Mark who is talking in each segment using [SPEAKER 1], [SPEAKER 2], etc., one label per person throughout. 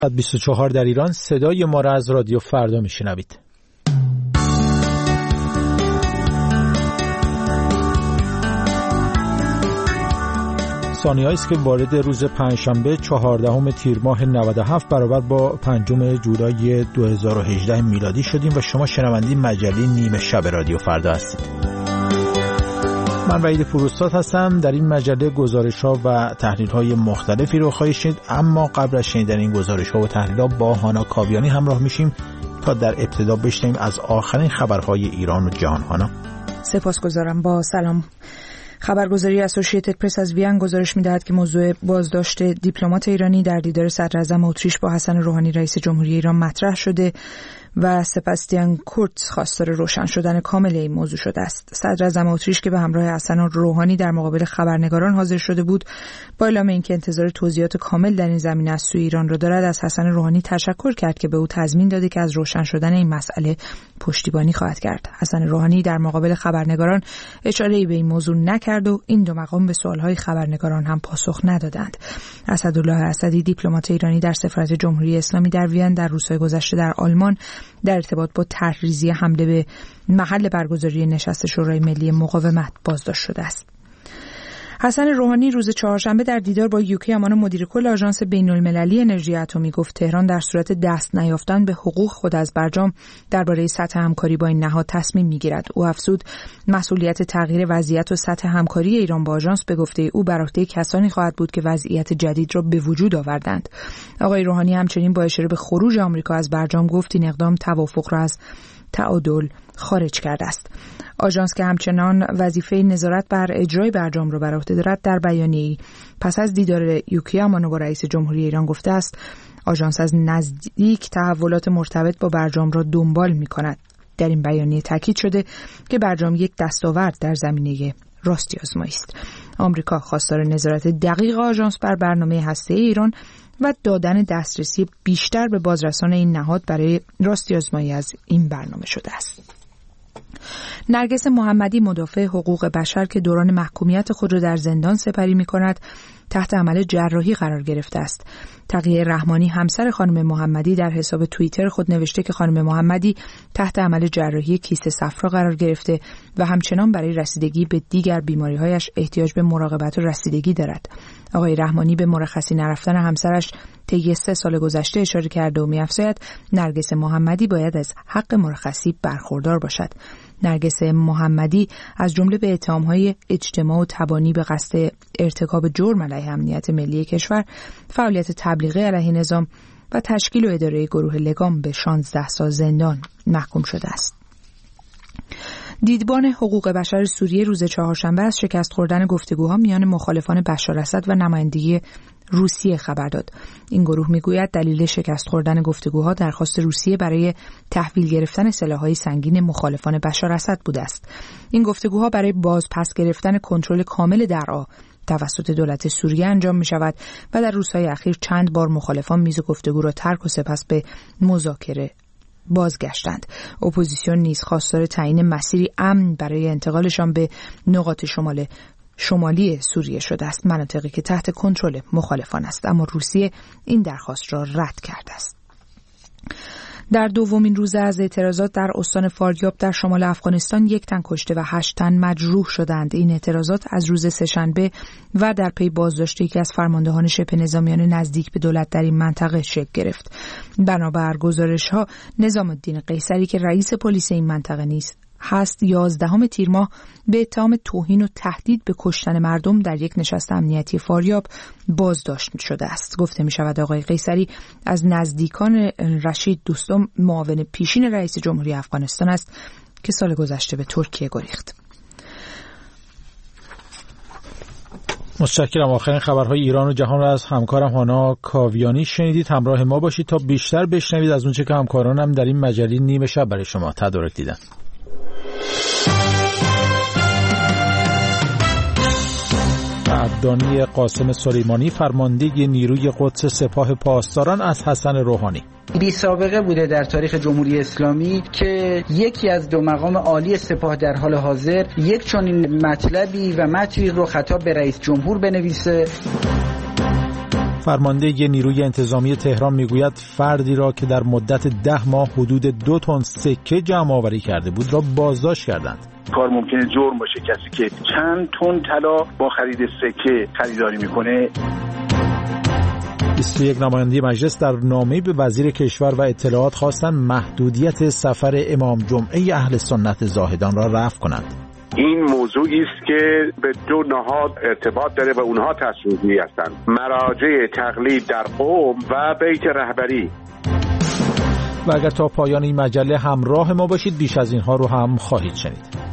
[SPEAKER 1] 24 در ایران. صدای ما را از رادیو فردا میشنوید. ثانیه‌ای است که وارد روز پنجشنبه 14 تیر ماه 97 برابر با 5 جولای 2018 میلادی شدیم و شما شنونده مجله نیمه شب رادیو فردا هستید. من وحید فروستاد هستم. در این مجله گزارش‌ها و تحلیل‌های مختلفی رو خواهید شنید، اما قبل از شنیدن این گزارش‌ها و تحلیل‌ها با هانا کاویانی همراه میشیم تا در ابتدا بشنویم از آخرین خبرهای ایران و جهان. هانا.
[SPEAKER 2] سپاسگزارم. با سلام. خبرگزاری اسوسییتد پرس از وین گزارش می‌دهد که موضوع بازداشت دیپلمات ایرانی در دیدار صدراعظم اتریش با حسن روحانی رئیس جمهوری ایران مطرح شده و سباستیان کورتز خواستار روشن شدن کامل این موضوع شده است. صدراعظم اتریش که به همراه حسن روحانی در مقابل خبرنگاران حاضر شده بود، با اعلام اینکه انتظار توضیحات کامل در این زمینه از سوی ایران را دارد، از حسن روحانی تشکر کرد که به او تضمین داده که از روشن شدن این مسئله پشتیبانی خواهد کرد. حسن روحانی در مقابل خبرنگاران اشاره‌ای به این موضوع نکرد و این دو مقام به سوال‌های خبرنگاران هم پاسخ ندادند. اسدالله اسدی دیپلمات ایرانی در سفارت جمهوری اسلامی در وین در روزهای گذشته در آلمان در ارتباط با طرح‌ریزی حمله به محل برگزاری نشست شورای ملی مقاومت بازداشت شده است. حسن روحانی روز چهارشنبه در دیدار با یوکی امان مدیر کل آژانس بین‌المللی انرژی اتمی گفت تهران در صورت دست نیافتن به حقوق خود از برجام درباره سطح همکاری با این نهاد تصمیم می‌گیرد. او افزود مسئولیت تغییر وضعیت و سطح همکاری ایران با آژانس به گفته او بر عهده کسانی خواهد بود که وضعیت جدید را به وجود آوردند. آقای روحانی همچنین با اشاره به خروج آمریکا از برجام گفت این اقدام توافق را از تعادل خارج کرده است. آژانس که همچنان وظیفه نظارت بر اجرای برجام را بر عهده دارد در بیانیه‌ای پس از دیدار یوکی امانو با رئیس جمهوری ایران گفته است آژانس از نزدیک تحولات مرتبط با برجام را دنبال می‌کند. در این بیانیه تاکید شده که برجام یک دستاورد در زمینه راستی آزمایی است. آمریکا خواستار نظارت دقیق آژانس بر برنامه هسته‌ای ایران و دادن دسترسی بیشتر به بازرسان این نهاد برای راستی آزمایی از این برنامه شده است. نرگس محمدی مدافع حقوق بشر که دوران محکومیت خود را در زندان سپری می‌کند تحت عمل جراحی قرار گرفته است. تقیه رحمانی همسر خانم محمدی در حساب توییتر خود نوشته که خانم محمدی تحت عمل جراحی کیسه صفرا قرار گرفته و همچنان برای رسیدگی به دیگر بیماری‌هایش احتیاج به مراقبت و رسیدگی دارد. آقای رحمانی به مرخصی نرفتن همسرش طی 3 سال گذشته اشاره کرده و می‌افزاید نرگس محمدی باید از حق مرخصی برخوردار باشد. نرگس محمدی از جمله به اتهام‌های اجتماع و تبانی به قصد ارتکاب جرم علیه امنیت ملی کشور، فعالیت تبلیغی علیه نظام و تشکیل و اداره گروه لگام به 16 سال زندان محکوم شده است. دیدبان حقوق بشر سوریه روز چهارشنبه از شکست خوردن گفتگوها میان مخالفان بشار اسد و نمایندگی روسیه خبر داد. این گروه میگوید دلیل شکست خوردن گفتگوها درخواست روسیه برای تحویل گرفتن سلاح‌های سنگین مخالفان بشار اسد بوده است. این گفتگوها برای بازپس گرفتن کنترل کامل درعا توسط دولت سوریه انجام می شود و در روزهای اخیر چند بار مخالفان میز گفتگو را ترک و سپس به مذاکره بازگشتند. اپوزیسیون نیز خواستار تعیین مسیری امن برای انتقالشان به نقاط شمالی سوریه شده است، مناطقی که تحت کنترل مخالفان است، اما روسیه این درخواست را رد کرده است. در دومین روز از اعتراضات در استان فاریاب در شمال افغانستان 1 تن کشته و 8 تن مجروح شدند. این اعتراضات از روز سه‌شنبه و در پی بازداشت یکی از فرماندهان شبه نظامیان نزدیک به دولت در این منطقه شکل گرفت. بنابر گزارش‌ها نظام الدین قیصری که رئیس پلیس این منطقه هست 11 تیر ماه به اتهام توهین و تهدید به کشتن مردم در یک نشست امنیتی فاریاب بازداشت شده است. گفته می شود آقای قیصری از نزدیکان رشید دوستم معاون پیشین رئیس جمهوری افغانستان است که سال گذشته به ترکیه گریخت.
[SPEAKER 1] متشکرم. آخرین خبرهای ایران و جهان را از همکارم هانا کاویانی شنیدید. همراه ما باشید تا بیشتر بشنوید از اونچه که همکارانم در این مجله نیمه شب برای شما تدارک دیدن. قدردانی قاسم سلیمانی فرمانده نیروی قدس سپاه پاسداران از حسن روحانی.
[SPEAKER 3] بی سابقه بوده در تاریخ جمهوری اسلامی که یکی از 2 مقام عالی سپاه در حال حاضر یک چنین مطلبی و متنی رو خطاب به رئیس جمهور بنویسه.
[SPEAKER 1] فرمانده نیروی انتظامی تهران میگوید فردی را که در مدت 10 ماه حدود 2 تن سکه جمع آوری کرده بود را بازداشت کردند.
[SPEAKER 4] کار ممکنه جرم باشه کسی که چند تن طلا با خرید سکه خریداری میکنه.
[SPEAKER 1] 21 نماینده مجلس در نامه‌ای به وزیر کشور و اطلاعات خواستند محدودیت سفر امام جمعه اهل سنت زاهدان را رفع کنند.
[SPEAKER 5] این موضوعی است که به دو نهاد ارتباط داره و اونها تصمیمی هستند: مراجع تقلید در قم و بیت رهبری.
[SPEAKER 1] و اگر تا پایان این مجله همراه ما باشید بیش از اینها رو هم خواهید شنید.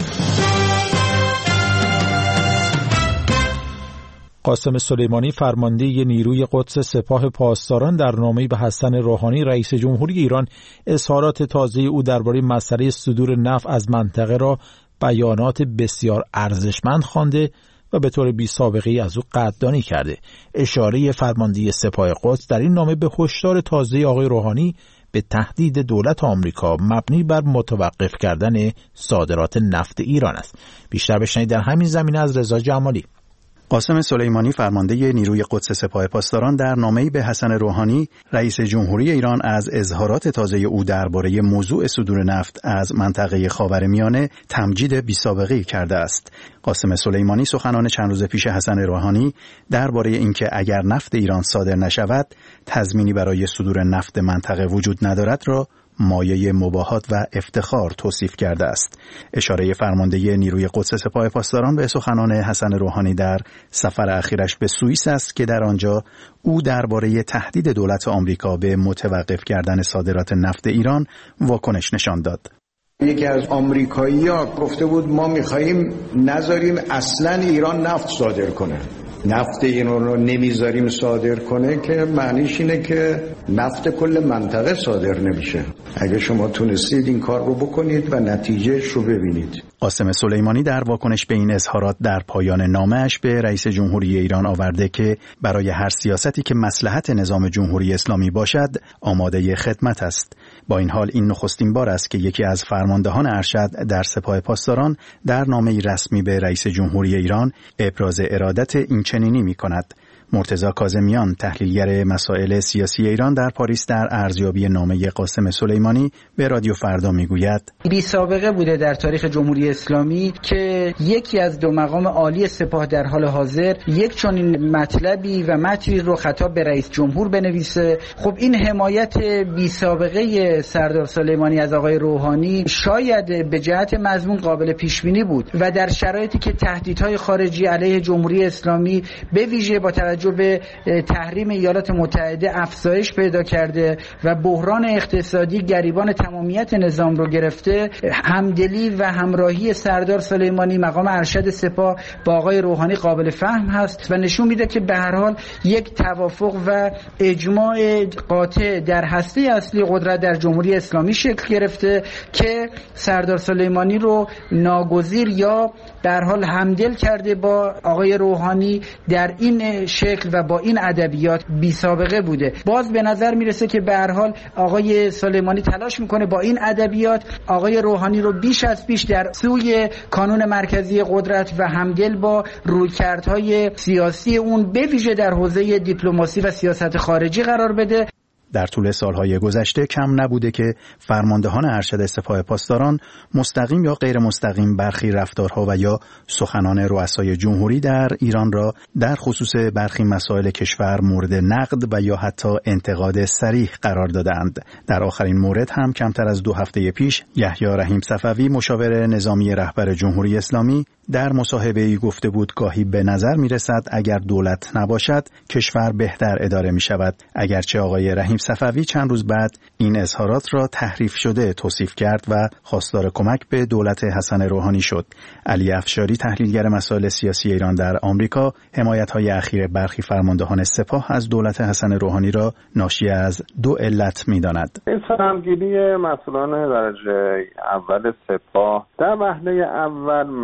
[SPEAKER 1] قاسم سلیمانی فرمانده نیروی قدس سپاه پاسداران در نامه‌ای به حسن روحانی رئیس جمهوری ایران اظهارات تازه او درباره مسئله صدور نفت از منطقه را بیانات بسیار ارزشمند خوانده و به طور بی سابقه‌ای از او قدردانی کرده. اشاره فرمانده سپاه قدس در این نامه به هشدار تازه آقای روحانی به تهدید دولت آمریکا مبنی بر متوقف کردن صادرات نفت ایران است. بیشتر بشنوید در همین زمینه از رضا جمالی.
[SPEAKER 6] قاسم سلیمانی فرمانده نیروی قدس سپاه پاسداران در نامه‌ای به حسن روحانی رئیس جمهوری ایران از اظهارات تازه او درباره موضوع صدور نفت از منطقه خاورمیانه تمجید بی‌سابقه‌ای کرده است. قاسم سلیمانی سخنان چند روز پیش حسن روحانی درباره اینکه اگر نفت ایران صادر نشود تضمینی برای صدور نفت منطقه وجود ندارد را مایه مباهات و افتخار توصیف کرده است. اشاره فرمانده نیروی قدس سپاه پاسداران به سخنان حسن روحانی در سفر اخیرش به سوئیس است که در آنجا او درباره تهدید دولت آمریکا به متوقف کردن صادرات نفت ایران واکنش نشان داد.
[SPEAKER 7] یکی از آمریکایی‌ها گفته بود ما می‌خوایم نذاریم اصلاً ایران نفت صادر کنه. نفت ایران رو نمیذاریم صادر کنه که معنیش اینه که نفت کل منطقه صادر نمیشه. اگه شما تونستید این کار رو بکنید و نتیجهش رو ببینید.
[SPEAKER 6] قاسم سلیمانی در واکنش به این اظهارات در پایان نامه‌اش به رئیس جمهوری ایران آورده که برای هر سیاستی که مصلحت نظام جمهوری اسلامی باشد آماده خدمت است. با این حال این نخستین بار است که یکی از فرماندهان ارشد در سپاه پاسداران در نامه‌ای رسمی به رئیس جمهوری ایران ابراز ارادت این چنینی می‌کند. مرتضی کاظمیان تحلیلگر مسائل سیاسی ایران در پاریس در ارزیابی نامه قاسم سلیمانی به رادیو فردا میگوید
[SPEAKER 3] بی سابقه بوده در تاریخ جمهوری اسلامی که یکی از دو مقام عالی سپاه در حال حاضر یک چنین مطلبی و متنی رو خطاب به رئیس جمهور بنویسه. خب این حمایت بی سابقه سردار سلیمانی از آقای روحانی شاید به جهت مضمون قابل پیش بینی بود و در شرایطی که تهدیدهای خارجی علیه جمهوری اسلامی به ویژه با توجه به تحریم ایالات متحده افزایش پیدا کرده و بحران اقتصادی گریبان تمامیت نظام رو گرفته، همدلی و همراهی سردار سلیمانی مقام ارشد سپاه با آقای روحانی قابل فهم هست و نشون میده که به هر حال یک توافق و اجماع قاطع در هسته اصلی قدرت در جمهوری اسلامی شکل گرفته که سردار سلیمانی رو ناگزیر یا در حال همدل کرده با آقای روحانی در این شکل و با این ادبیات بی سابقه بوده. باز به نظر میرسه که به هر حال آقای سلیمانی تلاش میکنه با این ادبیات آقای روحانی رو بیش از پیش در سوی کانون مرکزی قدرت و همدل با رویکردهای سیاسی اون به ویژه در حوزه دیپلماسی و سیاست خارجی قرار بده.
[SPEAKER 6] در طول سالهای گذشته کم نبوده که فرماندهان ارشد سپاه پاسداران مستقیم یا غیر مستقیم برخی رفتارها و یا سخنان رؤسای جمهوری در ایران را در خصوص برخی مسائل کشور مورد نقد و یا حتی انتقاد صریح قرار دادند. در آخرین مورد هم کمتر از 2 هفته پیش یحیی رحیم صفوی مشاور نظامی رهبر جمهوری اسلامی در مصاحبه‌ای گفته بود گاهی به نظر می‌رسد اگر دولت نباشد کشور بهتر اداره می‌شود. اگرچه آقای رحیم صفوی چند روز بعد این اظهارات را تحریف شده توصیف کرد و خواستار کمک به دولت حسن روحانی شد. علی افشاری تحلیلگر مسائل سیاسی ایران در آمریکا حمایت‌های اخیر برخی فرماندهان سپاه از دولت حسن روحانی را ناشی از 2 علت می‌داند.
[SPEAKER 5] این سرمگیری مسئولان درجه اول سپاه در وهله اول محصول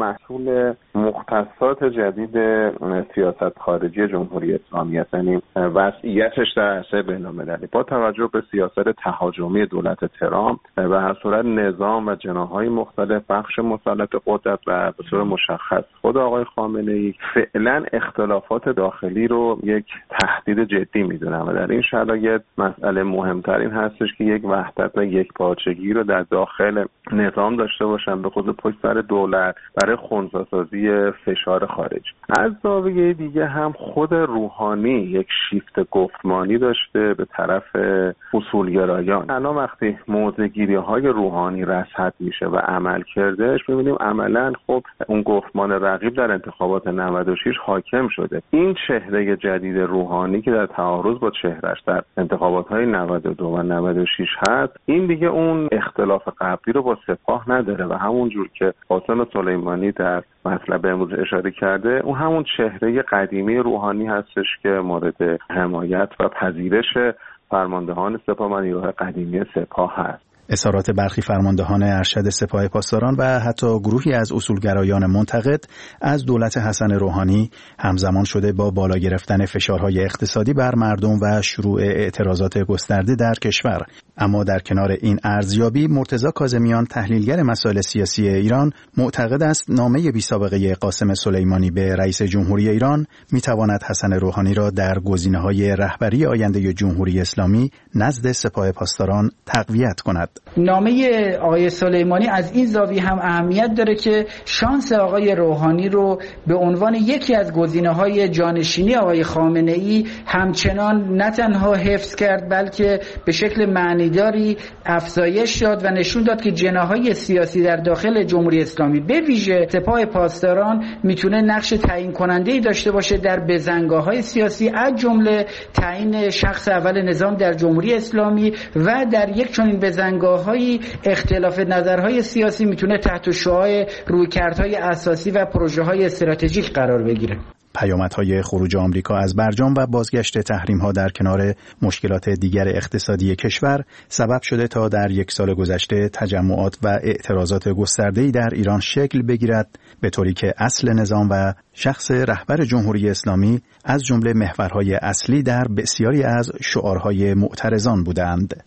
[SPEAKER 5] دلیل مختصات جدید سیاست خارجی جمهوری اسلامی است، یعنی وضعیتش در عرصه بین‌المللی با توجه به سیاست تهاجمی دولت ترامپ و هر صورت نظام و جناح‌های مختلف بخش مسلط قدرت و به صورت مشخص خود آقای خامنه‌ای فعلا اختلافات داخلی رو یک تهدید جدی می‌دونن و در این شرایط مسئله مهمتر این هستش که یک وحدت و یک پارچگی رو در داخل نظام داشته باشن به خود پشت سر دولت برای خنثی‌سازی فشار خارج. از زاویه دیگه هم خود روحانی یک شیفت گفتمانی داشته به طرف اصولگرایان. الان وقتی موضع‌گیری‌های روحانی رصد میشه و عمل کردش می‌بینیم عملاً خب اون گفتمان رقیب در انتخابات 96 حاکم شده. این چهره جدید روحانی که در تعارض با چهرهش در انتخابات‌های 92 و 96 هست، این دیگه اون اختلاف قبلی رو با سپاه نداره و همونجور که قاسم سلیمانی در مطلب امروز اشاره کرده اون همون چهره قدیمی روحانی هستش که مورد حمایت و پذیرش فرماندهان سپاه و نیروهای قدیمی سپاه هست.
[SPEAKER 6] اظهارات برخی فرماندهان ارشد سپاه پاسداران و حتی گروهی از اصولگرایان منتقد از دولت حسن روحانی همزمان شده با بالا گرفتن فشارهای اقتصادی بر مردم و شروع اعتراضات گسترده در کشور. اما در کنار این ارزیابی مرتضی کاظمیان تحلیلگر مسائل سیاسی ایران معتقد است نامه بی‌سابقه قاسم سلیمانی به رئیس جمهوری ایران می‌تواند حسن روحانی را در گزینه‌های رهبری آینده جمهوری اسلامی نزد سپاه پاسداران تقویت کند.
[SPEAKER 3] نامه آقای سلیمانی از این زاویه هم اهمیت داره که شانس آقای روحانی رو به عنوان یکی از گزینه‌های جانشینی آقای خامنه‌ای همچنان نه تنها حفظ کرد بلکه به شکل معنیداری افزایش داد و نشون داد که جناح‌های سیاسی در داخل جمهوری اسلامی به ویژه سپاه پاسداران میتونه نقش تعیین کننده‌ای داشته باشه در بزنگاه‌های سیاسی، از جمله تعیین شخص اول نظام در جمهوری اسلامی و در یک چنین بزنگاه‌های اختلاف نظرهای سیاسی میتونه تحت شعاع رویکردهای اساسی و پروژه‌های استراتژیک قرار بگیره.
[SPEAKER 6] پیامدهای خروج آمریکا از برجام و بازگشت تحریم‌ها در کنار مشکلات دیگر اقتصادی کشور سبب شده تا در یک سال گذشته تجمعات و اعتراضات گسترده‌ای در ایران شکل بگیرد، به طوری که اصل نظام و شخص رهبر جمهوری اسلامی از جمله محورهای اصلی در بسیاری از شعارهای معترضان بودند.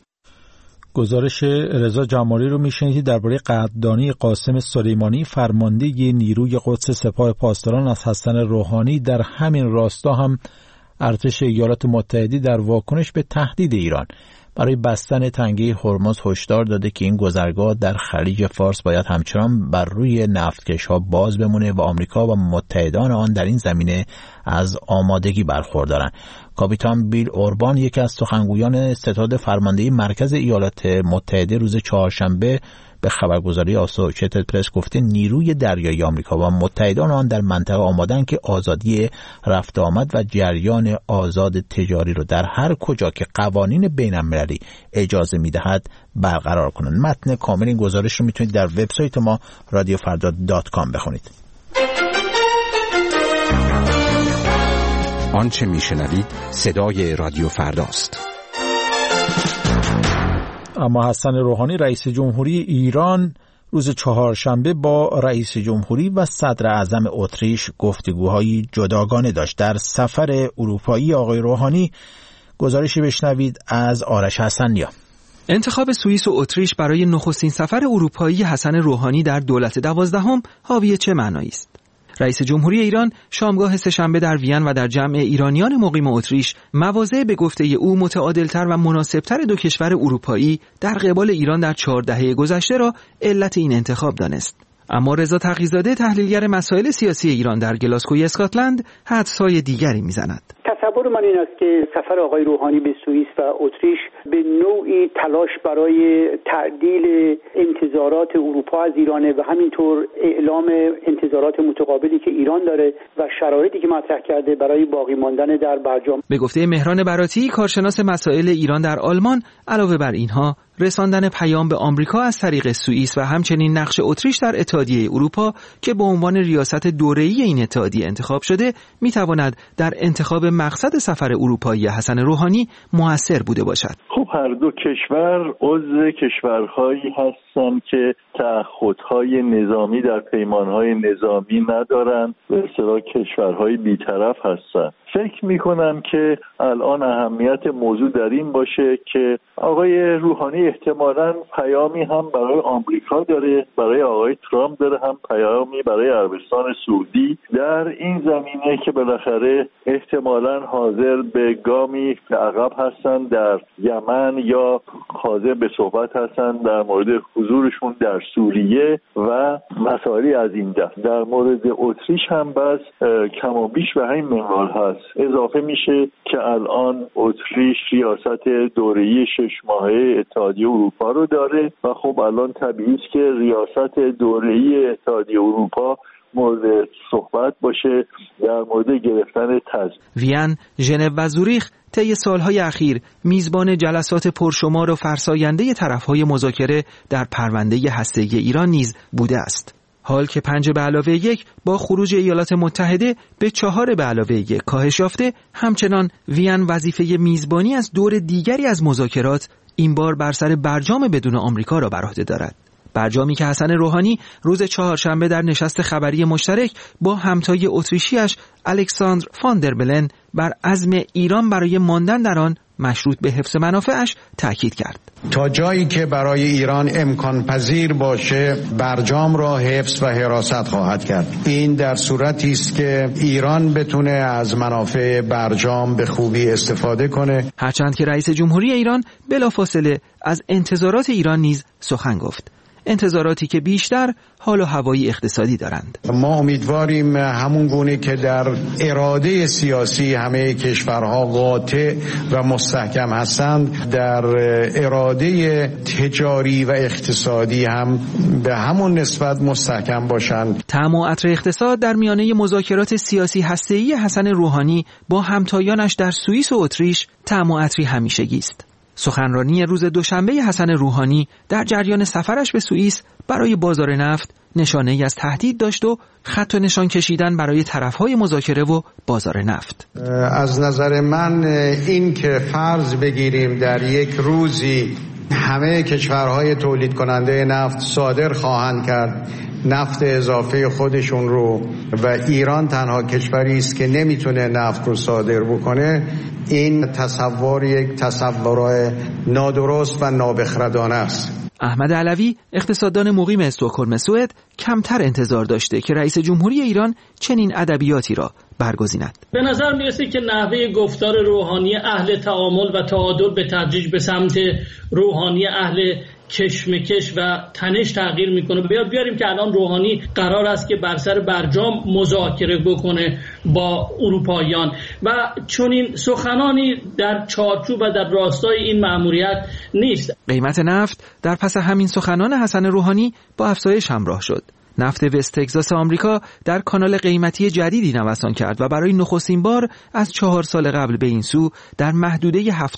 [SPEAKER 1] گزارش رضا جمالی رو میشنیدید درباره قدردانی قاسم سلیمانی فرمانده نیروی قدس سپاه پاسداران از حسن روحانی. در همین راستا هم ارتش ایالات متحده در واکنش به تهدید ایران برای بستن تنگه هرمز هشدار داده که این گذرگاه در خلیج فارس باید همچنان بر روی نفتکش‌ها باز بمونه و آمریکا و متحدان آن در این زمینه از آمادگی برخوردارند. کاپیتان بیل اوربان، یکی از سخنگویان ستاد فرماندهی مرکز ایالات متحده، روز چهارشنبه به خبرگزاری آسوشیتد پرس گفته نیروی دریایی آمریکا و متحدان آن در منطقه آمادن که آزادی رفت آمد و جریان آزاد تجاری رو در هر کجا که قوانین بین‌المللی اجازه میدهد برقرار کنند. متن کامل این گزارش رو میتونید در وبسایت ما radiofrda.com بخونید.
[SPEAKER 8] آنچه میشنوید صدای رادیو فرداست.
[SPEAKER 1] اما حسن روحانی رئیس جمهوری ایران روز چهارشنبه با رئیس جمهوری و صدر اعظم اتریش گفتگوهای جداگانه داشت. در سفر اروپایی آقای روحانی گزارشی بشنوید از آرش حسنیا.
[SPEAKER 9] انتخاب سوئیس و اتریش برای نخستین سفر اروپایی حسن روحانی در دولت 12 حاوی چه معنایی است؟ رئیس جمهوری ایران شامگاه سه‌شنبه در وین و در جمع ایرانیان مقیم اتریش مواضع به گفته او متعادلتر و مناسبتر دو کشور اروپایی در قبال ایران در 4 دهه گذشته را علت این انتخاب دانست. اما رضا تقی‌زاده تحلیلگر مسائل سیاسی ایران در گلاسگوی اسکاتلند حدس‌های دیگری می‌زند.
[SPEAKER 10] تصور من این است که سفر آقای روحانی به سوئیس و اتریش به نوعی تلاش برای تعدیل انتظارات اروپا از ایرانه و همینطور اعلام انتظارات متقابلی که ایران داره و شرایطی که مطرح کرده برای باقی ماندن در برجام.
[SPEAKER 9] به گفته مهران براتی کارشناس مسائل ایران در آلمان، علاوه بر اینها رساندن پیام به آمریکا از طریق سوئیس و همچنین نقش اتریش در اتحادیه اروپا که به عنوان ریاست دوره‌ای این اتحادیه انتخاب شده میتواند در انتخاب مقصد سفر اروپایی حسن روحانی مؤثر بوده باشد.
[SPEAKER 11] خب هر دو کشور عضو کشورهایی هستند که تعهدهای نظامی در پیمانهای نظامی ندارند، به اصطلاح کشورهای بی‌طرف هستند. فکر میکنم که الان اهمیت موضوع در این باشه که آقای روحانی احتمالاً پیامی هم برای آمریکا داره، برای آقای ترامپ داره، هم پیامی برای عربستان سعودی در این زمینه که بالاخره احتمالاً حاضر به گامی به عقب هستن در یمن یا حاضر به صحبت هستن در مورد حضورشون در سوریه و مسائلی از این دست. در مورد اتریش هم بس کم و بیش به همین منوال هست. اضافه میشه که الان اتریش ریاست دوره‌ای 6 ماهه اتحادیه اروپا رو داره و خب الان طبیعی است که ریاست دوره‌ای اتحادیه اروپا مورد صحبت باشه در مورد گرفتن تضمین.
[SPEAKER 9] وین، ژنو و زوریخ طی سالهای اخیر میزبان جلسات پرشمار و فرساینده طرف‌های مذاکره در پرونده هسته‌ای ایران نیز بوده است. حال که 5+1 با خروج ایالات متحده به 4+1 کاهش یافته، همچنان وین وظیفه میزبانی از دور دیگری از مذاکرات این بار بر سر برجام بدون آمریکا را بر عهده دارد. برجامی که حسن روحانی روز چهارشنبه در نشست خبری مشترک با همتای اتریشیش الکساندر فان در بلن بر عزم ایران برای ماندن در آن مشروط به حفظ منافعش تأکید کرد.
[SPEAKER 7] تا جایی که برای ایران امکان پذیر باشه برجام را حفظ و حراست خواهد کرد. این در صورتی است که ایران بتونه از منافع برجام به خوبی استفاده کنه.
[SPEAKER 9] هرچند که رئیس جمهوری ایران بلافاصله از انتظارات ایران نیز سخن گفت. انتظاراتی که بیشتر حال و هوایی اقتصادی دارند.
[SPEAKER 7] ما امیدواریم همون گونه که در اراده سیاسی همه کشورها قاطع و مستحکم هستند، در اراده تجاری و اقتصادی هم به همون نسبت مستحکم باشند.
[SPEAKER 9] طعم و عطر اقتصاد در میانه مذاکرات سیاسی هسته‌ای حسن روحانی با همتایانش در سوئیس و اتریش طعم و عطری همیشگی است. سخنرانی روز دوشنبه حسن روحانی در جریان سفرش به سوئیس برای بازار نفت نشانه‌ای از تهدید داشت و خط و نشان کشیدن برای طرف‌های مذاکره و بازار نفت.
[SPEAKER 7] از نظر من این که فرض بگیریم در یک روزی همه کشورهای تولید کننده نفت صادر خواهند کرد نفت اضافه خودشون رو و ایران تنها کشوری است که نمیتونه نفت رو صادر بکنه، این تصور یک تصور نادرست و نابخردانه است.
[SPEAKER 9] احمد علوی، اقتصاددان مقیم استکهلم سوئد، کمتر انتظار داشته که رئیس جمهوری ایران چنین ادبیاتی را برگزیند.
[SPEAKER 12] به نظر میرسه که نحوه گفتار روحانی اهل تعامل و تعادل به تدریج به سمت روحانی اهل کشمکش و تنش تغییر میکنه. بیاریم که الان روحانی قرار است که بر سر برجام مذاکره بکنه با اروپاییان و چون این سخنانی در چارچوب و در راستای این مأموریت نیست.
[SPEAKER 9] قیمت نفت در پس همین سخنان حسن روحانی با افزایش همراه شد. نفت وست تگزاس آمریکا در کانال قیمتی جدیدی نوسان کرد و برای نخستین بار از 4 سال قبل به این سو در محدوده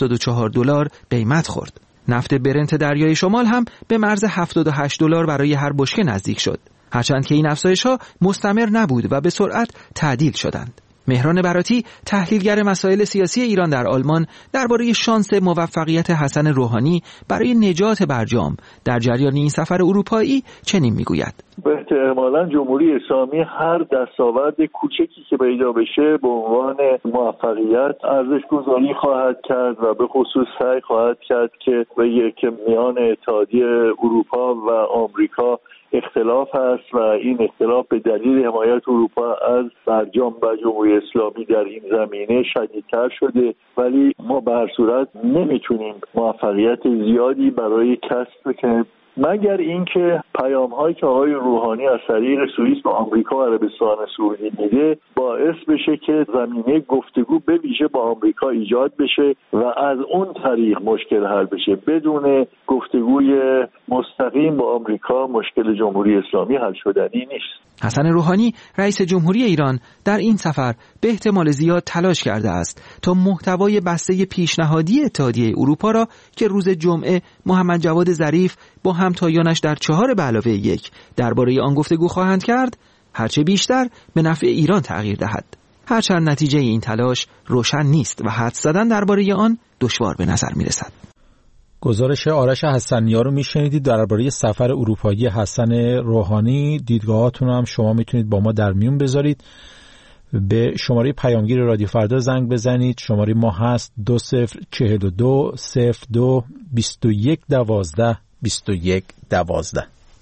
[SPEAKER 9] $74 قیمت خورد. نفت برنت دریای شمال هم به مرز $78 برای هر بشکه نزدیک شد. هرچند که این افزایش‌ها مستمر نبود و به سرعت تعدیل شدند. مهران براتی، تحلیلگر مسائل سیاسی ایران در آلمان، درباره شانس موفقیت حسن روحانی برای نجات برجام در جریان این سفر اروپایی چنین میگوید:
[SPEAKER 11] احتمالاً جمهوری اسلامی هر دستاورد کوچکی که پیدا بشه به عنوان موفقیت ارزش گذاری خواهد کرد و به خصوص سعی خواهد کرد که بگه که میان اتحادیه اروپا و آمریکا اختلاف هست و این اختلاف به دلیل حمایت اروپا از برجام و جمهوری اسلامی در این زمینه شدیدتر شده، ولی ما به هر صورت نمیتونیم موفقیت زیادی برای کسب مگر اینکه پیام‌هایی که آقای روحانی از طریق سوئیس به آمریکا و عربستان سعودی میده باعث بشه که زمینه گفتگو به ویژه با آمریکا ایجاد بشه و از اون طریق مشکل حل بشه. بدون گفتگوی مستقیم با آمریکا مشکل جمهوری اسلامی حل شدنی نیست.
[SPEAKER 9] حسن روحانی رئیس جمهوری ایران در این سفر به احتمال زیاد تلاش کرده است تا محتوای بسته پیشنهادی اتحادیه اروپا را که روز جمعه محمد جواد ظریف با همتایانش در 4+1 درباره آن گفتگو خواهند کرد هرچه بیشتر به نفع ایران تغییر دهد. هرچند نتیجه این تلاش روشن نیست و حدس زدن درباره آن دشوار به نظر میرسد.
[SPEAKER 1] گزارش آرش حسنی‌ها رو میشنیدید درباره سفر اروپایی حسن روحانی. دیدگاهاتون هم شما میتونید با ما در میون بذارید. به شماره پیامگیر رادیو فردا زنگ بزنید. شماره ما هست 2042 02 21 12 21 12.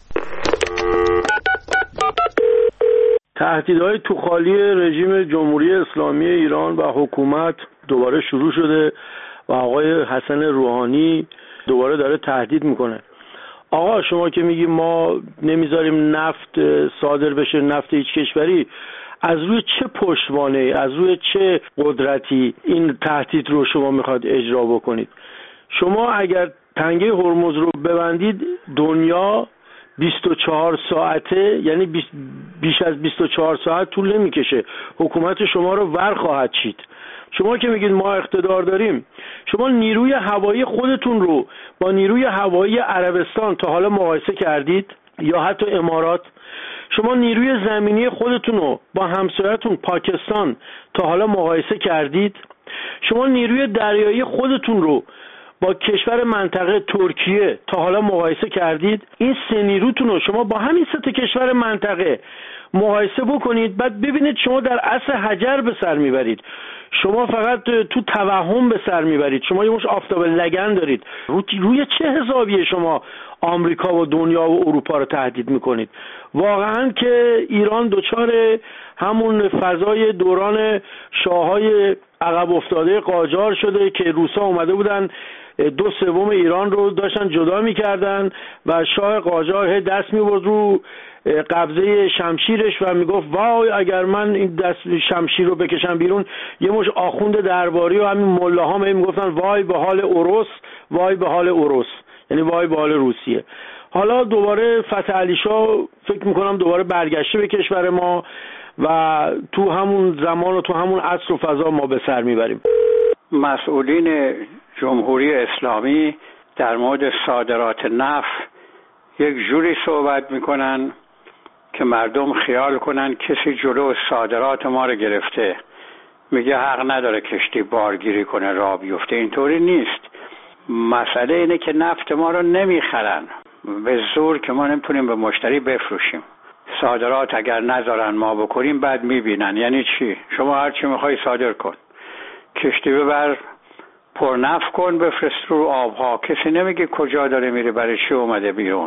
[SPEAKER 13] تهدیدهای توخالی رژیم جمهوری اسلامی ایران و حکومت دوباره شروع شده و آقای حسن روحانی دوباره داره تهدید میکنه. آقا شما که میگی ما نمیذاریم نفت صادر بشه، نفت هیچ کشوری، از روی چه پشتوانه، از روی چه قدرتی این تهدید رو شما میخواد اجرا بکنید؟ شما اگر تنگه هرمز رو ببندید دنیا 24 ساعته، یعنی بیش از 24 ساعت طول نمیکشه حکومت شما رو ور خواهد چید. شما که میگید ما اقتدار داریم، شما نیروی هوایی خودتون رو با نیروی هوایی عربستان تا حالا مقایسه کردید یا حتی امارات؟ شما نیروی زمینی خودتون رو با همسایه‌تون پاکستان تا حالا مقایسه کردید؟ شما نیروی دریایی خودتون رو با کشور منطقه ترکیه تا حالا مقایسه کردید؟ این سه نیروتون رو شما با همین سه کشور منطقه مقایسه بکنید، بعد ببینید شما در عصر حجر به سر میبرید. شما فقط تو توهم به سر میبرید. شما یه مش آفتاب لگن دارید. روی چه حسابیه شما آمریکا و دنیا و اروپا رو تهدید میکنید؟ واقعا که ایران دچار همون فضای دوران شاههای عقب افتاده قاجار شده که روسا اومده بودن 2/3 ایران رو داشتن جدا میکردن و شاه قاجار دست میبرد رو قبضه شمشیرش و میگفت وای اگر من این دست شمشیر رو بکشم بیرون. یه مش آخوند درباری و همین ملاها میگفتن وای به حال اوروس، وای به حال اوروس، یعنی وای به حال روسیه. حالا دوباره فتح علی شاه فکر میکنم دوباره برگشته به کشور ما و تو همون زمان و تو همون عصر و فضا ما به سر میبریم.
[SPEAKER 7] مسئولین جمهوری اسلامی در مورد صادرات نفت یک جوری صحبت میکنن که مردم خیال کنن کسی جلو صادرات ما رو گرفته، میگه حق نداره کشتی بارگیری کنه راه بیفته. اینطوری نیست. مسئله اینه که نفت ما رو نمیخرن به زور که ما نمیتونیم به مشتری بفروشیم. صادرات اگر نذارن ما بکنیم بعد میبینن. یعنی چی؟ شما هر چی میخوای صادر کن، کشتی ببر پر نفت کن بفرست رو آبها، کسی نمیگه کجا داره میره، برای چی اومده بیرون.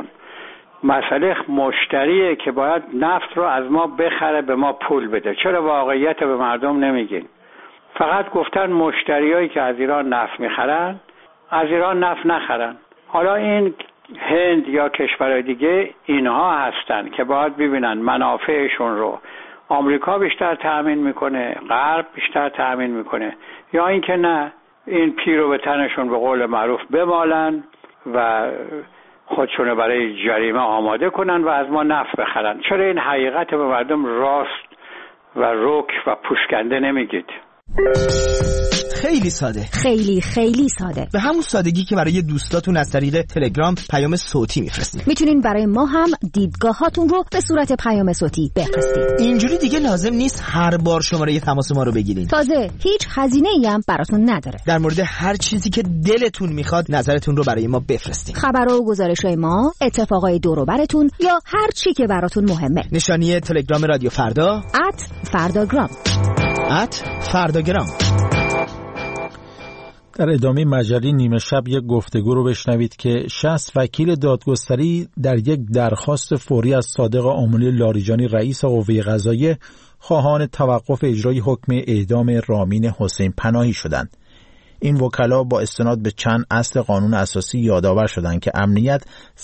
[SPEAKER 7] مسئله مشتریه که باید نفت رو از ما بخره به ما پول بده. چرا واقعیت به مردم نمیگین؟ فقط گفتن مشتریایی که از ایران نفت میخرن از ایران نفت نخرن. حالا این هند یا کشورهای دیگه اینها هستن که باید ببینن منافعشون رو آمریکا بیشتر تأمین میکنه، غرب بیشتر تأمین میکنه، یا اینکه نه این پیر رو به تنشون به قول معروف بمالن و خودشون برای جریمه آماده کنن و از ما نفت بخرن. چرا این حقیقت به مردم راست و رک و پوشکنده نمیگید؟
[SPEAKER 14] خیلی ساده،
[SPEAKER 15] خیلی ساده.
[SPEAKER 14] به همون سادگی که برای دوستاتون از طریق تلگرام پیام صوتی میفرستین.
[SPEAKER 15] میتونین برای ما هم دیدگاهاتون رو به صورت پیام صوتی بفرستید.
[SPEAKER 14] اینجوری دیگه لازم نیست هر بار شماره تماس ما رو بگیرین.
[SPEAKER 15] تازه هیچ هزینه‌ای هم براتون نداره.
[SPEAKER 14] در مورد هر چیزی که دلتون میخواد نظرتون رو برای ما بفرستین.
[SPEAKER 15] خبرها و گزارش‌های ما، اتفاقای دور و براتون یا هر چی که براتون مهمه.
[SPEAKER 14] نشانی تلگرام رادیو فردا
[SPEAKER 15] @فرداگرام.
[SPEAKER 14] @فرداگرام.
[SPEAKER 1] در ادامه مجله نیمه شب یک گفتگو رو بشنوید که 60 وکیل دادگستری در یک درخواست فوری از صادق آملی لاریجانی رئیس قوه قضاییه خواهان توقف اجرای حکم اعدام رامین حسین پناهی شدند. این وکلا با استناد به چند اصل قانون اساسی یادآور شدند که امنیت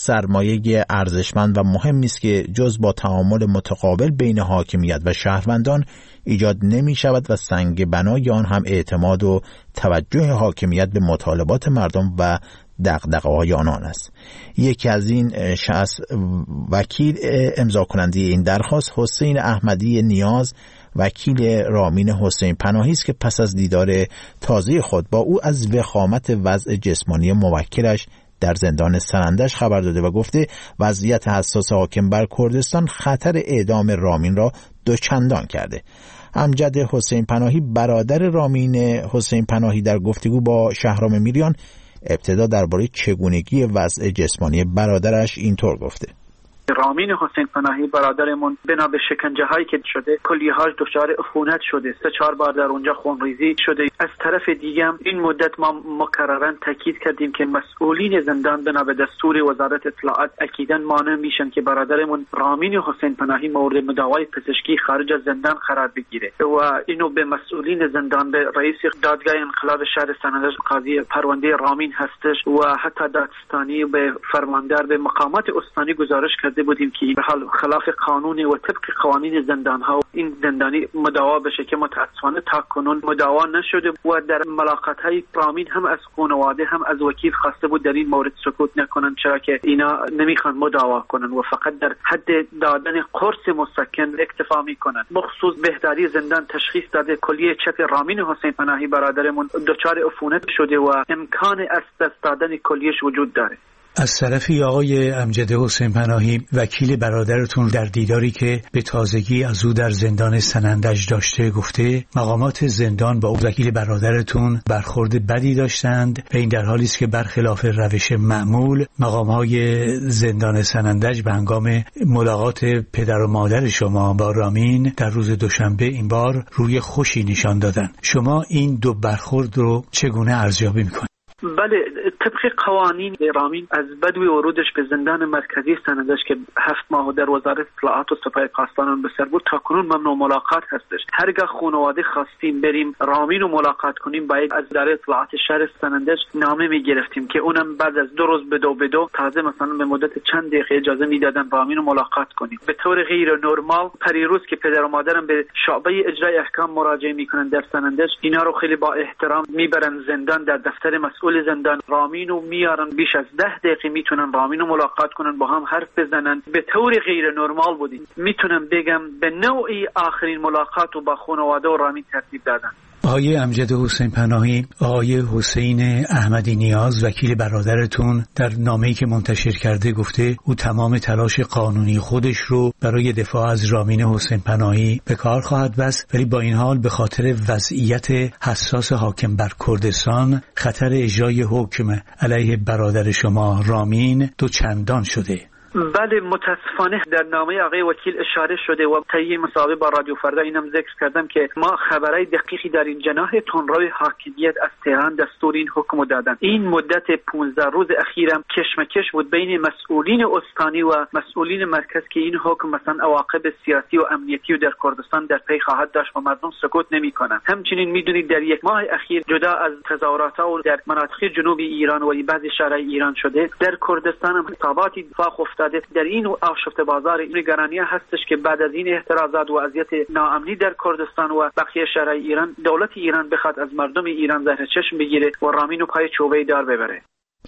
[SPEAKER 1] سرمایه ارزشمند و مهمی است که جز با تعامل متقابل بین حاکمیت و شهروندان ایجاد نمی شود و سنگ بنای آن هم اعتماد و توجه حاکمیت به مطالبات مردم و دغدغه‌های آنان است. یکی از این شخص وکیل امضا کننده این درخواست حسین احمدی نیاز وکیل رامین حسین پناهی است که پس از دیدار تازه خود با او از وخامت وضع جسمانی موکلش در زندان سنندج خبر داده و گفته وضعیت حساس حاکم بر کردستان خطر اعدام رامین را دوچندان کرده. امجد حسین پناهی برادر رامین حسین پناهی در گفتگو با شهرام میریان ابتدا درباره چگونگی وضع جسمانی برادرش اینطور گفته:
[SPEAKER 16] رامین حسین پناهی برادرمون بنا به شکنجه هایی که شده کلیه‌هاش دچار عفونت شده، 3-4 بار در اونجا خونریزی شده. از طرف دیگه هم این مدت ما مکررن تاکید کردیم که مسئولین زندان بنا به دستور وزارت اطلاعات اکیداً مانع میشن که برادرمون رامین حسین پناهی مورد مداوای پزشکی خارج از زندان قرار بگیره و اینو به مسئولین زندان، به رئیس دادگاه انقلاب شهر سنندج قاضی پرونده رامین هستش و حتی دادستانی به فرماندار به مقامات استانی گزارش کرده بودیم که به حال خلاف قانون و طبق قوانین زندان ها این زندانی مداوا بشه که متاسفانه تا کنون مداوا نشده و در ملاقات های رامین هم از خانواده هم از وکیل خواسته بود در این مورد سکوت نکنن، چرا که اینا نمیخوان مداوا کنن و فقط در حد دادن قرص مسکن اکتفا میکنن. بخصوص بهداری زندان تشخیص داده کلیه چپ رامین حسین پناهی برادرمون دچار عفونت شده و امکان از دست دادن کلیهش وجود داره.
[SPEAKER 17] از طرفی آقای امجد حسین پناهی وکیل برادرتون در دیداری که به تازگی از او در زندان سنندج داشته گفته مقامات زندان با او وکیل برادرتون برخورد بدی داشتند و این در حالی است که برخلاف روش معمول مقامهای زندان سنندج به هنگام ملاقات پدر و مادر شما با رامین در روز دوشنبه این بار روی خوشی نشان دادن. شما این دو برخورد رو چگونه ارزیابی میکنید؟
[SPEAKER 16] بله، طبق قوانین رامین از بدوی ورودش به زندان مرکزی سنندج که 7 ماه در وزارت اطلاعات و سپاه پاسداران به سر بود تا کنون ممنوع ملاقات هستش. هرگاه خانواده خواستیم بریم رامین رو ملاقات کنیم باید از اداره اطلاعات شهر سنندج نامه میگرفتیم که اونم بعد از 2 روز بدو تازه مثلا به مدت چند دقیقه اجازه میدادن رامین رو ملاقات کنیم. به طور غیر نرمال پریروز که پدر و مادرم به شعبه اجرای احکام مراجعه میکنن در سنندج، اینا رو خیلی با احترام میبرن زندان، در دفتر مسئول زندان رامینو میارن، بیش از 10 دقیقه میتونن رامینو ملاقات کنن، با هم حرف بزنن. به طور غیر نرمال بودیم. میتونم بگم به نوعی آخرین ملاقات و با خانواده و رامین ترتیب دادن.
[SPEAKER 17] آقای امجد حسین پناهی، آقای حسین احمدی نیاز وکیل برادرتون در نامه‌ای که منتشر کرده گفته او تمام تلاش قانونی خودش رو برای دفاع از رامین حسین پناهی به کار خواهد بست، ولی با این حال به خاطر وضعیت حساس حاکم بر کردستان خطر اجرای حکم علیه برادر شما رامین دوچندان شده.
[SPEAKER 16] بله، متاسفانه در نامه آقای وکیل اشاره شده و طی مصاحبه با رادیو فردا اینم ذکر کردم که ما خبرای دقیقی در این جناح تندروی حاکمیت از تهران دستور این حکم دادن. این مدت 15 روز اخیرم کشمکش بود بین مسئولین استانی و مسئولین مرکز که این حکم مثلا عواقب سیاسی و امنیتی و در کردستان در پی خواهد داشت و مردم سکوت نمی‌کنند. همچنین می‌دونید در یک ماه اخیر جدا از تظاهرات‌ها و در مناطق جنوبی ایران و بعضی شهرهای ایران شده، در کردستان هم اصاباتی اتفاق افتاده. در این آشفته بازار نگرانی هستش که بعد از این اعتراضات و اذیت ناامنی در کردستان و بقیه شهرهای ایران دولت ایران بخواد از مردم ایران زهر چشم بگیره و رامین و پای چوبه دار ببره.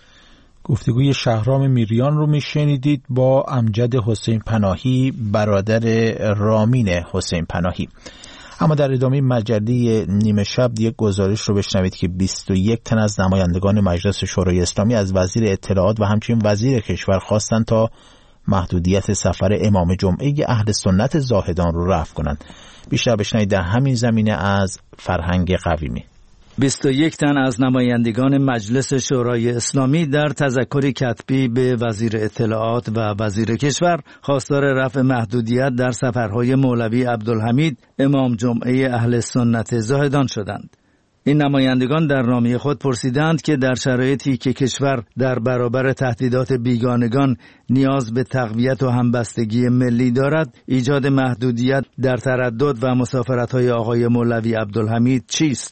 [SPEAKER 1] گفتگوی شهرام میریان رو میشنیدید با امجد حسین پناهی برادر رامین حسین پناهی. اما در ادامه مجله نیمه شب یک گزارش رو بشنوید که 21 تن از نمایندگان مجلس شورای اسلامی از وزیر اطلاعات و همچنین وزیر کشور خواستند تا محدودیت سفر امام جمعه اهل سنت زاهدان رو رفع کنند. بیشتر بشنوید در همین زمینه از فرهنگ قویمی.
[SPEAKER 18] 21 تن از نمایندگان مجلس شورای اسلامی در تذکری کتبی به وزیر اطلاعات و وزیر کشور خواستار رفع محدودیت در سفرهای مولوی عبدالحمید امام جمعه اهل سنت زاهدان شدند. این نمایندگان در نامه خود پرسیدند که در شرایطی که کشور در برابر تهدیدات بیگانگان نیاز به تقویت و همبستگی ملی دارد، ایجاد محدودیت در تردد و مسافرت‌های آقای مولوی عبدالحمید چیست؟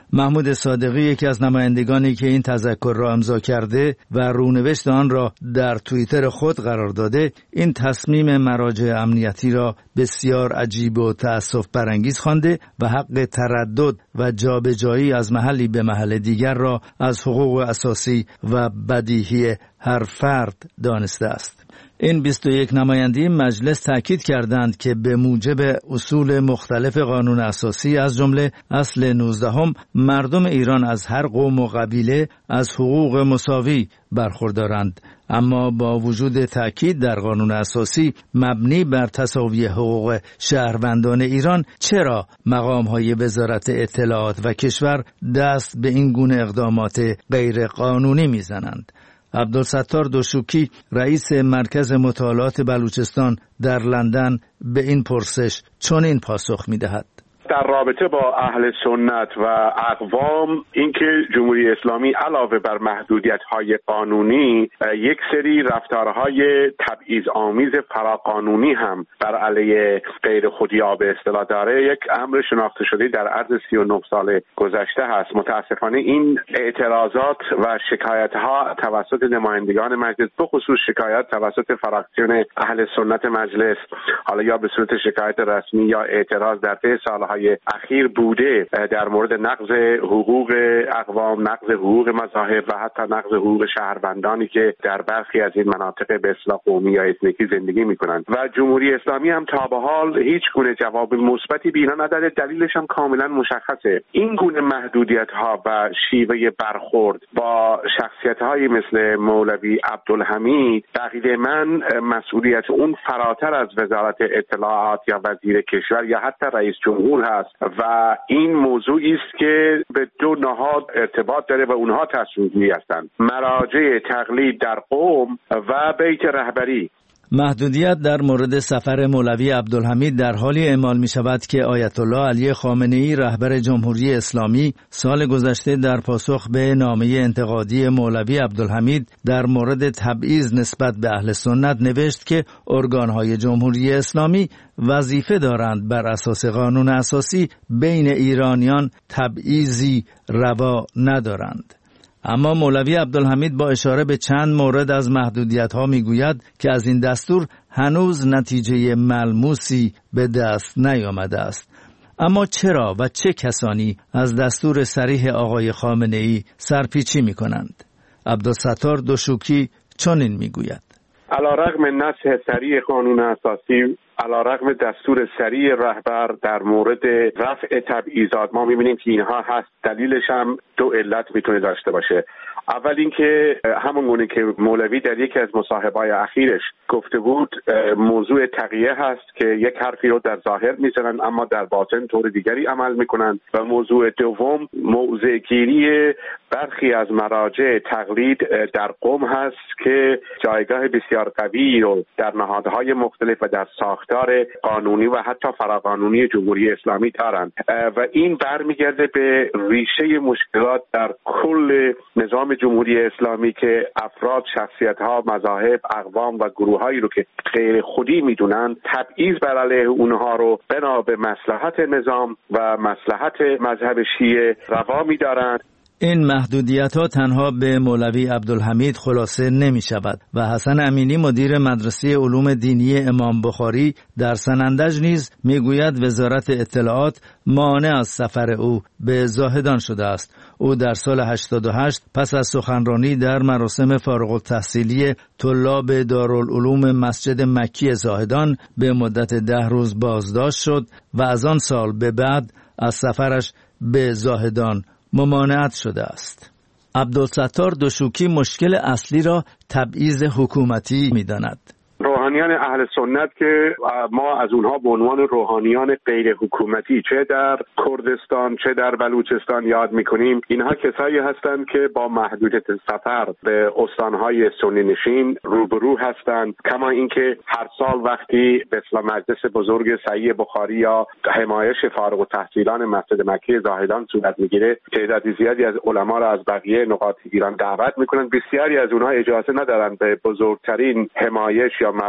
[SPEAKER 18] محمود صادقی، یکی از نمایندگانی که این تذکر را امضا کرده و رونوشت آن را در توییتر خود قرار داده، این تصمیم مراجع امنیتی را بسیار عجیب و تأسف برانگیز خوانده و حق تردد و جابجایی از محلی به محل دیگر را از حقوق اساسی و بدیهی هر فرد دانسته است. این 21 نماینده مجلس تاکید کردند که به موجب اصول مختلف قانون اساسی از جمله اصل 19 مردم ایران از هر قوم و قبیله از حقوق مساوی برخوردارند، اما با وجود تاکید در قانون اساسی مبنی بر تساوی حقوق شهروندان ایران، چرا مقام‌های وزارت اطلاعات و کشور دست به این گونه اقدامات غیر قانونی میزنند؟ عبدالستار دوشوکی، رئیس مرکز مطالعات بلوچستان در لندن، به این پرسش چنین پاسخ می‌دهد:
[SPEAKER 5] در رابطه با اهل سنت و اقوام، اینکه جمهوری اسلامی علاوه بر محدودیت‌های قانونی یک سری رفتارهای تبعیض‌آمیز فراقانونی هم بر علیه غیر خودیا به اصطلاح داره، یک امر شناخته شده در عرض 39 سال گذشته هست. متاسفانه این اعتراضات و شکایت‌ها توسط نمایندگان مجلس، به خصوص شکایت توسط فراکسیون اهل سنت مجلس، حالا یا به صورت شکایت رسمی یا اعتراض در طی سال‌های اخیر بوده در مورد نقض حقوق اقوام، نقض حقوق مذاهب و حتی نقض حقوق شهروندانی که در برخی از این مناطق به اصطلاح قومی یا اتنیکی زندگی می‌کنند. و جمهوری اسلامی هم تا به حال هیچ گونه جواب مثبتی به اینا نداده. دلیلش هم کاملا مشخصه. این گونه محدودیت‌ها و شیوه برخورد با شخصیت‌هایی مثل مولوی عبدالحمید، به عقیده من مسئولیت اون فراتر از وزارت اطلاعات یا وزیر کشور یا حتی رئیس جمهور هست و این موضوعی است که به دو نهاد ارتباط داره و اونها تصمیم‌گیری هستند: مراجع تقلید در قم و بیت رهبری.
[SPEAKER 18] محدودیت در مورد سفر مولوی عبدالحمید در حالی اعمال می شود که آیت الله علی خامنه‌ای، رهبر جمهوری اسلامی، سال گذشته در پاسخ به نامه انتقادی مولوی عبدالحمید در مورد تبعیض نسبت به اهل سنت نوشت که ارگانهای جمهوری اسلامی وظیفه دارند بر اساس قانون اساسی بین ایرانیان تبعیضی روا ندارند. اما مولوی عبدالحمید با اشاره به چند مورد از محدودیت‌ها می‌گوید که از این دستور هنوز نتیجه ملموسی به دست نیامده است. اما چرا و چه کسانی از دستور صریح آقای خامنه‌ای سرپیچی می‌کنند؟ عبدالستار دوشوکی چنین می‌گوید:
[SPEAKER 5] علی‌رغم نصح صریح قانون اساسی، علی‌رغم دستور صریح رهبر در مورد رفع تبعیضات، ما می‌بینیم که اینها هست. دلیلش هم دو علت میتونه داشته باشه. اول اینکه همون گونه که مولوی در یکی از مصاحبه‌های اخیرش گفته بود، موضوع تقیه هست که یک حرفی رو در ظاهر میزنن اما در باطن طور دیگری عمل میکنن. و موضوع دوم موضع گیری برخی از مراجع تقلید در قم هست که جایگاه بسیار قوی رو در نهادهای مختلف و در ساختار قانونی و حتی فراقانونی جمهوری اسلامی دارند و این برمیگرده به ریشه مشکلات در کل نظام جمهوری اسلامی که افراد، شخصیت‌ها، مذاهب، اقوام و گروه‌هایی رو که غیر خودی میدونن، تبعیض بر علیه اونها رو بنا به مصلحت نظام و مصلحت مذهب شیعه روا می‌دارند.
[SPEAKER 18] این محدودیت‌ها تنها به مولوی عبدالحمید خلاصه نمی شود و حسن امینی، مدیر مدرسه علوم دینی امام بخاری در سنندج نیز میگوید وزارت اطلاعات مانع از سفر او به زاهدان شده است. او در سال 88 پس از سخنرانی در مراسم فارغ التحصیلی طلاب دارالعلوم مسجد مکی زاهدان به مدت 10 روز بازداشت شد و از آن سال به بعد از سفرش به زاهدان ممانعت شده است. عبدالستار دوشوکی مشکل اصلی را تبعیض حکومتی می‌داند.
[SPEAKER 5] روحانیان اهل سنت که ما از اونها به عنوان روحانیان غیر حکومتی چه در کردستان چه در بلوچستان یاد میکنیم، اینها کسایی هستند که با محدودیت سفر به استانهای سنی نشین روبرو هستند. کما اینکه هر سال وقتی به اصطلاح مجلس بزرگ صحیح بخاری یا حمایش فارغ التحصیلان مسجد مکی زاهدان صورت میگیره، تعداد زیادی از علما را از بقیه نقاط ایران دعوت میکنند. بسیاری از اونها اجازه ندارند به بزرگترین حمایش یا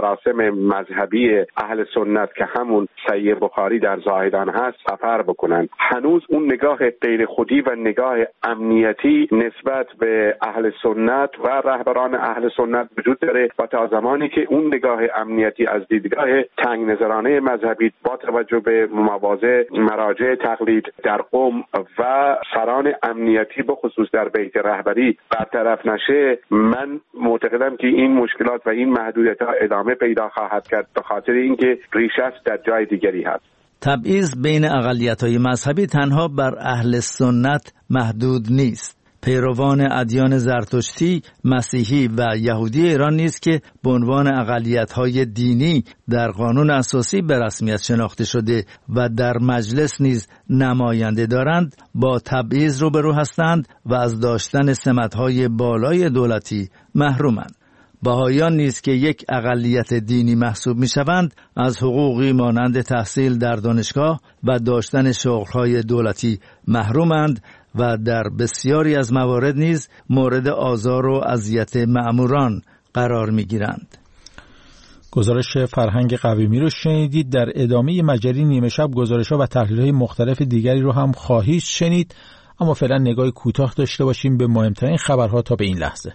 [SPEAKER 5] مراسم مذهبی اهل سنت که همون صحیح بخاری در زاهدان هست سفر بکنن. هنوز اون نگاه غیر خودی و نگاه امنیتی نسبت به اهل سنت و رهبران اهل سنت وجود داره و تا زمانی که اون نگاه امنیتی از دیدگاه تنگ نظرانه مذهبی با توجه به مواضع مراجع تقلید در قم و سران امنیتی به خصوص در بیت رهبری برطرف نشه، من معتقدم که این مشکلات و این محدودیت‌ها ادامه پیدا خواهد کرد به خاطر اینکه ریشه‌اش در جای دیگری هست.
[SPEAKER 18] تبعیض بین اقلیت‌های مذهبی تنها بر اهل سنت محدود نیست. پیروان ادیان زرتشتی، مسیحی و یهودی ایران نیز که به عنوان اقلیت‌های دینی در قانون اساسی به رسمیت شناخته شده و در مجلس نیز نماینده دارند، با تبعیض روبرو هستند و از داشتن سمت‌های بالای دولتی محرومند. بهائیان نیز که یک اقلیت دینی محسوب می‌شوند، از حقوقی مانند تحصیل در دانشگاه و داشتن شغل‌های دولتی محرومند و در بسیاری از موارد نیز مورد آزار و اذیت مأموران قرار می‌گیرند.
[SPEAKER 1] گزارش فرهنگ قویمی رو شنیدید. در ادامه مجری نیمه شب گزارش‌ها و تحلیل‌های مختلف دیگری رو هم خواهید شنید، اما فعلا نگاهی کوتاه داشته باشیم به مهمترین خبرها تا به این لحظه.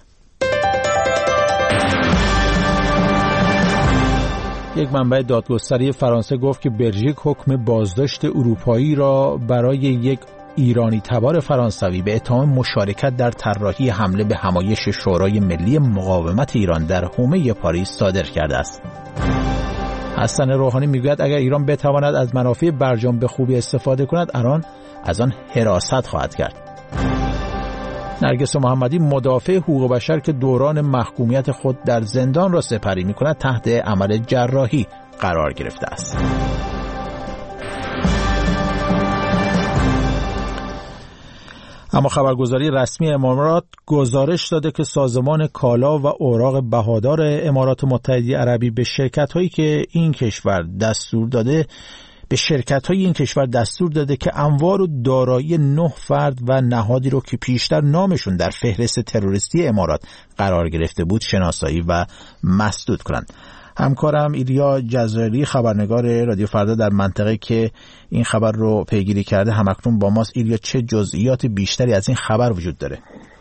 [SPEAKER 1] یک منبع دادگستری فرانسه گفت که بلژیک حکم بازداشت اروپایی را برای یک ایرانی تبار فرانسوی به اتهام مشارکت در طراحی حمله به همایش شورای ملی مقاومت ایران در حومه پاریس صادر کرده است. حسن روحانی میگوید اگر ایران بتواند از منافع برجام به خوبی استفاده کند، ایران از آن حراست خواهد کرد. نرگس محمدی مدافع حقوق بشر که دوران محکومیت خود در زندان را سپری می‌کند تحت عمل جراحی قرار گرفته است. اما خبرگزاری رسمی امارات گزارش داده که سازمان کالا و اوراق بهادار امارات متحده عربی به شرکت‌های این کشور دستور داده که اموال و دارایی 9 فرد و نهادی رو که پیشتر نامشون در فهرست تروریستی امارات قرار گرفته بود شناسایی و مسدود کنند. همکارم ایلیا جزایری خبرنگار رادیو فردا در منطقه که این خبر رو پیگیری کرده همکنون با ماست. ایلیا، چه جزئیات بیشتری از این خبر وجود داره؟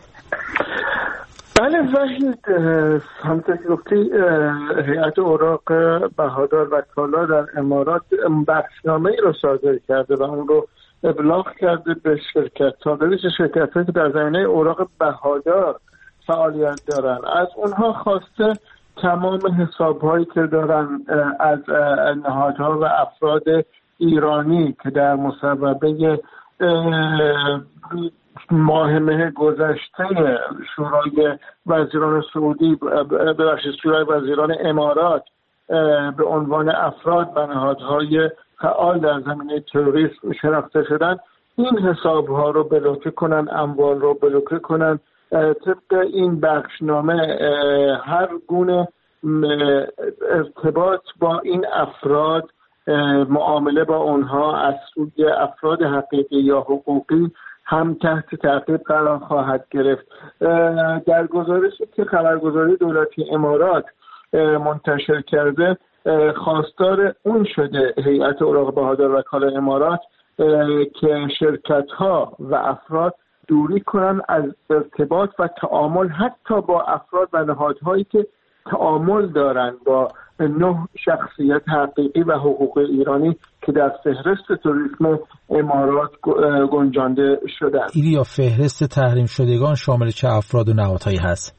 [SPEAKER 19] بله وحید، همونطور که گفتی هیئت اوراق بهادار و کالا در امارات بخشنامه‌ای رو صادر کرده و اون رو ابلاغ کرده به شرکت‌هایی که در زمینه اوراق بهادار فعالیت دارن. از اونها خواسته تمام حساب‌هایی که دارن از نهادها و افراد ایرانی که در مصوبه ماه مه گذشته شورای وزیران سعودی شورای وزیران امارات به عنوان افراد و نهادهای فعال در زمینه تروریسم شناخته شدن، این حساب‌ها رو بلوکه کنن، اموال رو بلوکه کنن. طبق این بخشنامه هر گونه ارتباط با این افراد، معامله با اونها از سوی افراد حقیقی یا حقوقی هم تحت تعقیب قرار خواهد گرفت. در گزارشی که خبرگزاری دولتی امارات منتشر کرده خواستار اون شده هیئت اوراق بهادار و کالا امارات که شرکت‌ها و افراد دوری کنن از ارتباط و تعامل حتی با افراد و نهادهایی که تعامل دارن با 9 شخصیت حقیقی و حقوق ایرانی که در فهرست تروریسم امارات گنجانده شدن.
[SPEAKER 1] یا فهرست تحریم شدگان شامل چه افراد و نهادهایی هست؟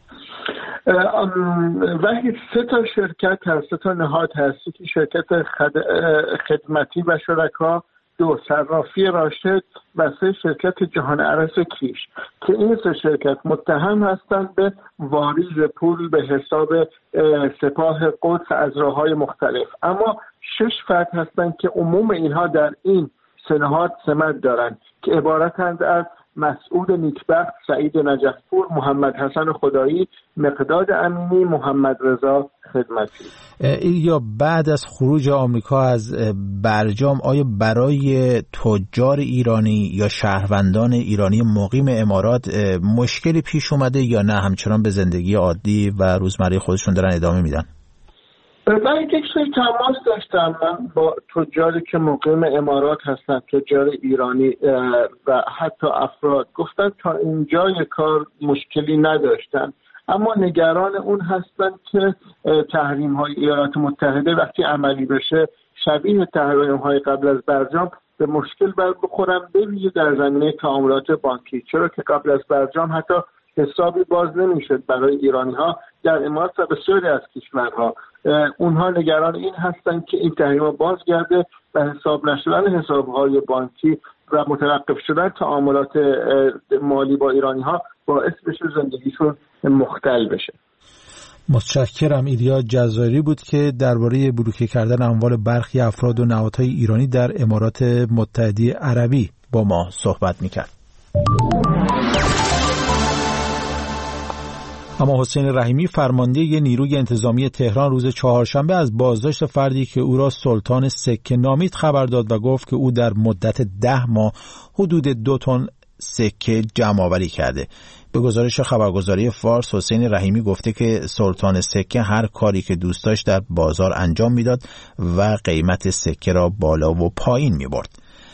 [SPEAKER 19] وحید 3 تا شرکت هست، 3 تا نهاد هست که شرکت خدمتی و شرکا، 2 صرافی راشد و 3 شرکت جهان ارز کیش که این 3 شرکت متهم هستند به واریز پول به حساب سپاه قدس از راه‌های مختلف. اما 6 فرد هستند که عموم اینها در این 3 نهاد سمت دارند که عبارتند از مسعود نیکبخت، سعید نجفپور، محمد حسن خدایی، مقداد امینی، محمد رضا خدمتی.
[SPEAKER 1] یا بعد از خروج آمریکا از برجام آیا برای تجار ایرانی یا شهروندان ایرانی مقیم امارات مشکلی پیش اومده یا نه همچنان به زندگی عادی و روزمره خودشون دارن ادامه میدن؟
[SPEAKER 19] من یک سری تماس داشتم من با تجاری که مقیم امارات هستن، تجار ایرانی و حتی افراد، گفتن تا اینجای کار مشکلی نداشتن، اما نگران اون هستن که تحریم های ایالات متحده وقتی عملی بشه شبیه تحریم های قبل از برجام به مشکل بخورن، بویژه در زمینه تعاملات بانکی، چرا که قبل از برجام حتی حسابی باز نمیشد برای ایرانی ها در امارات و بسیاری از کشورها. اونها نگران این هستن که این تحریم بازگرده و حساب نشدن حسابهای بانکی و متوقف شدن تعاملات مالی با ایرانی ها باعث بشه زندگیشون مختل بشه.
[SPEAKER 1] متشکرم. ایلیا جزایری بود که درباره بلوکه کردن اموال برخی افراد و نهادهای ایرانی در امارات متحده عربی با ما صحبت میکرد. اما حسین رحیمی فرمانده نیروی انتظامی تهران روز چهارشنبه از بازداشت فردی که او را سلطان سکه نامید خبر داد و گفت که او در مدت 10 ماه حدود 2 تن سکه جمع آوری کرده. به گزارش خبرگزاری فارس، حسین رحیمی گفته که سلطان سکه هر کاری که دوست داشت در بازار انجام میداد و قیمت سکه را بالا و پایین میبرد.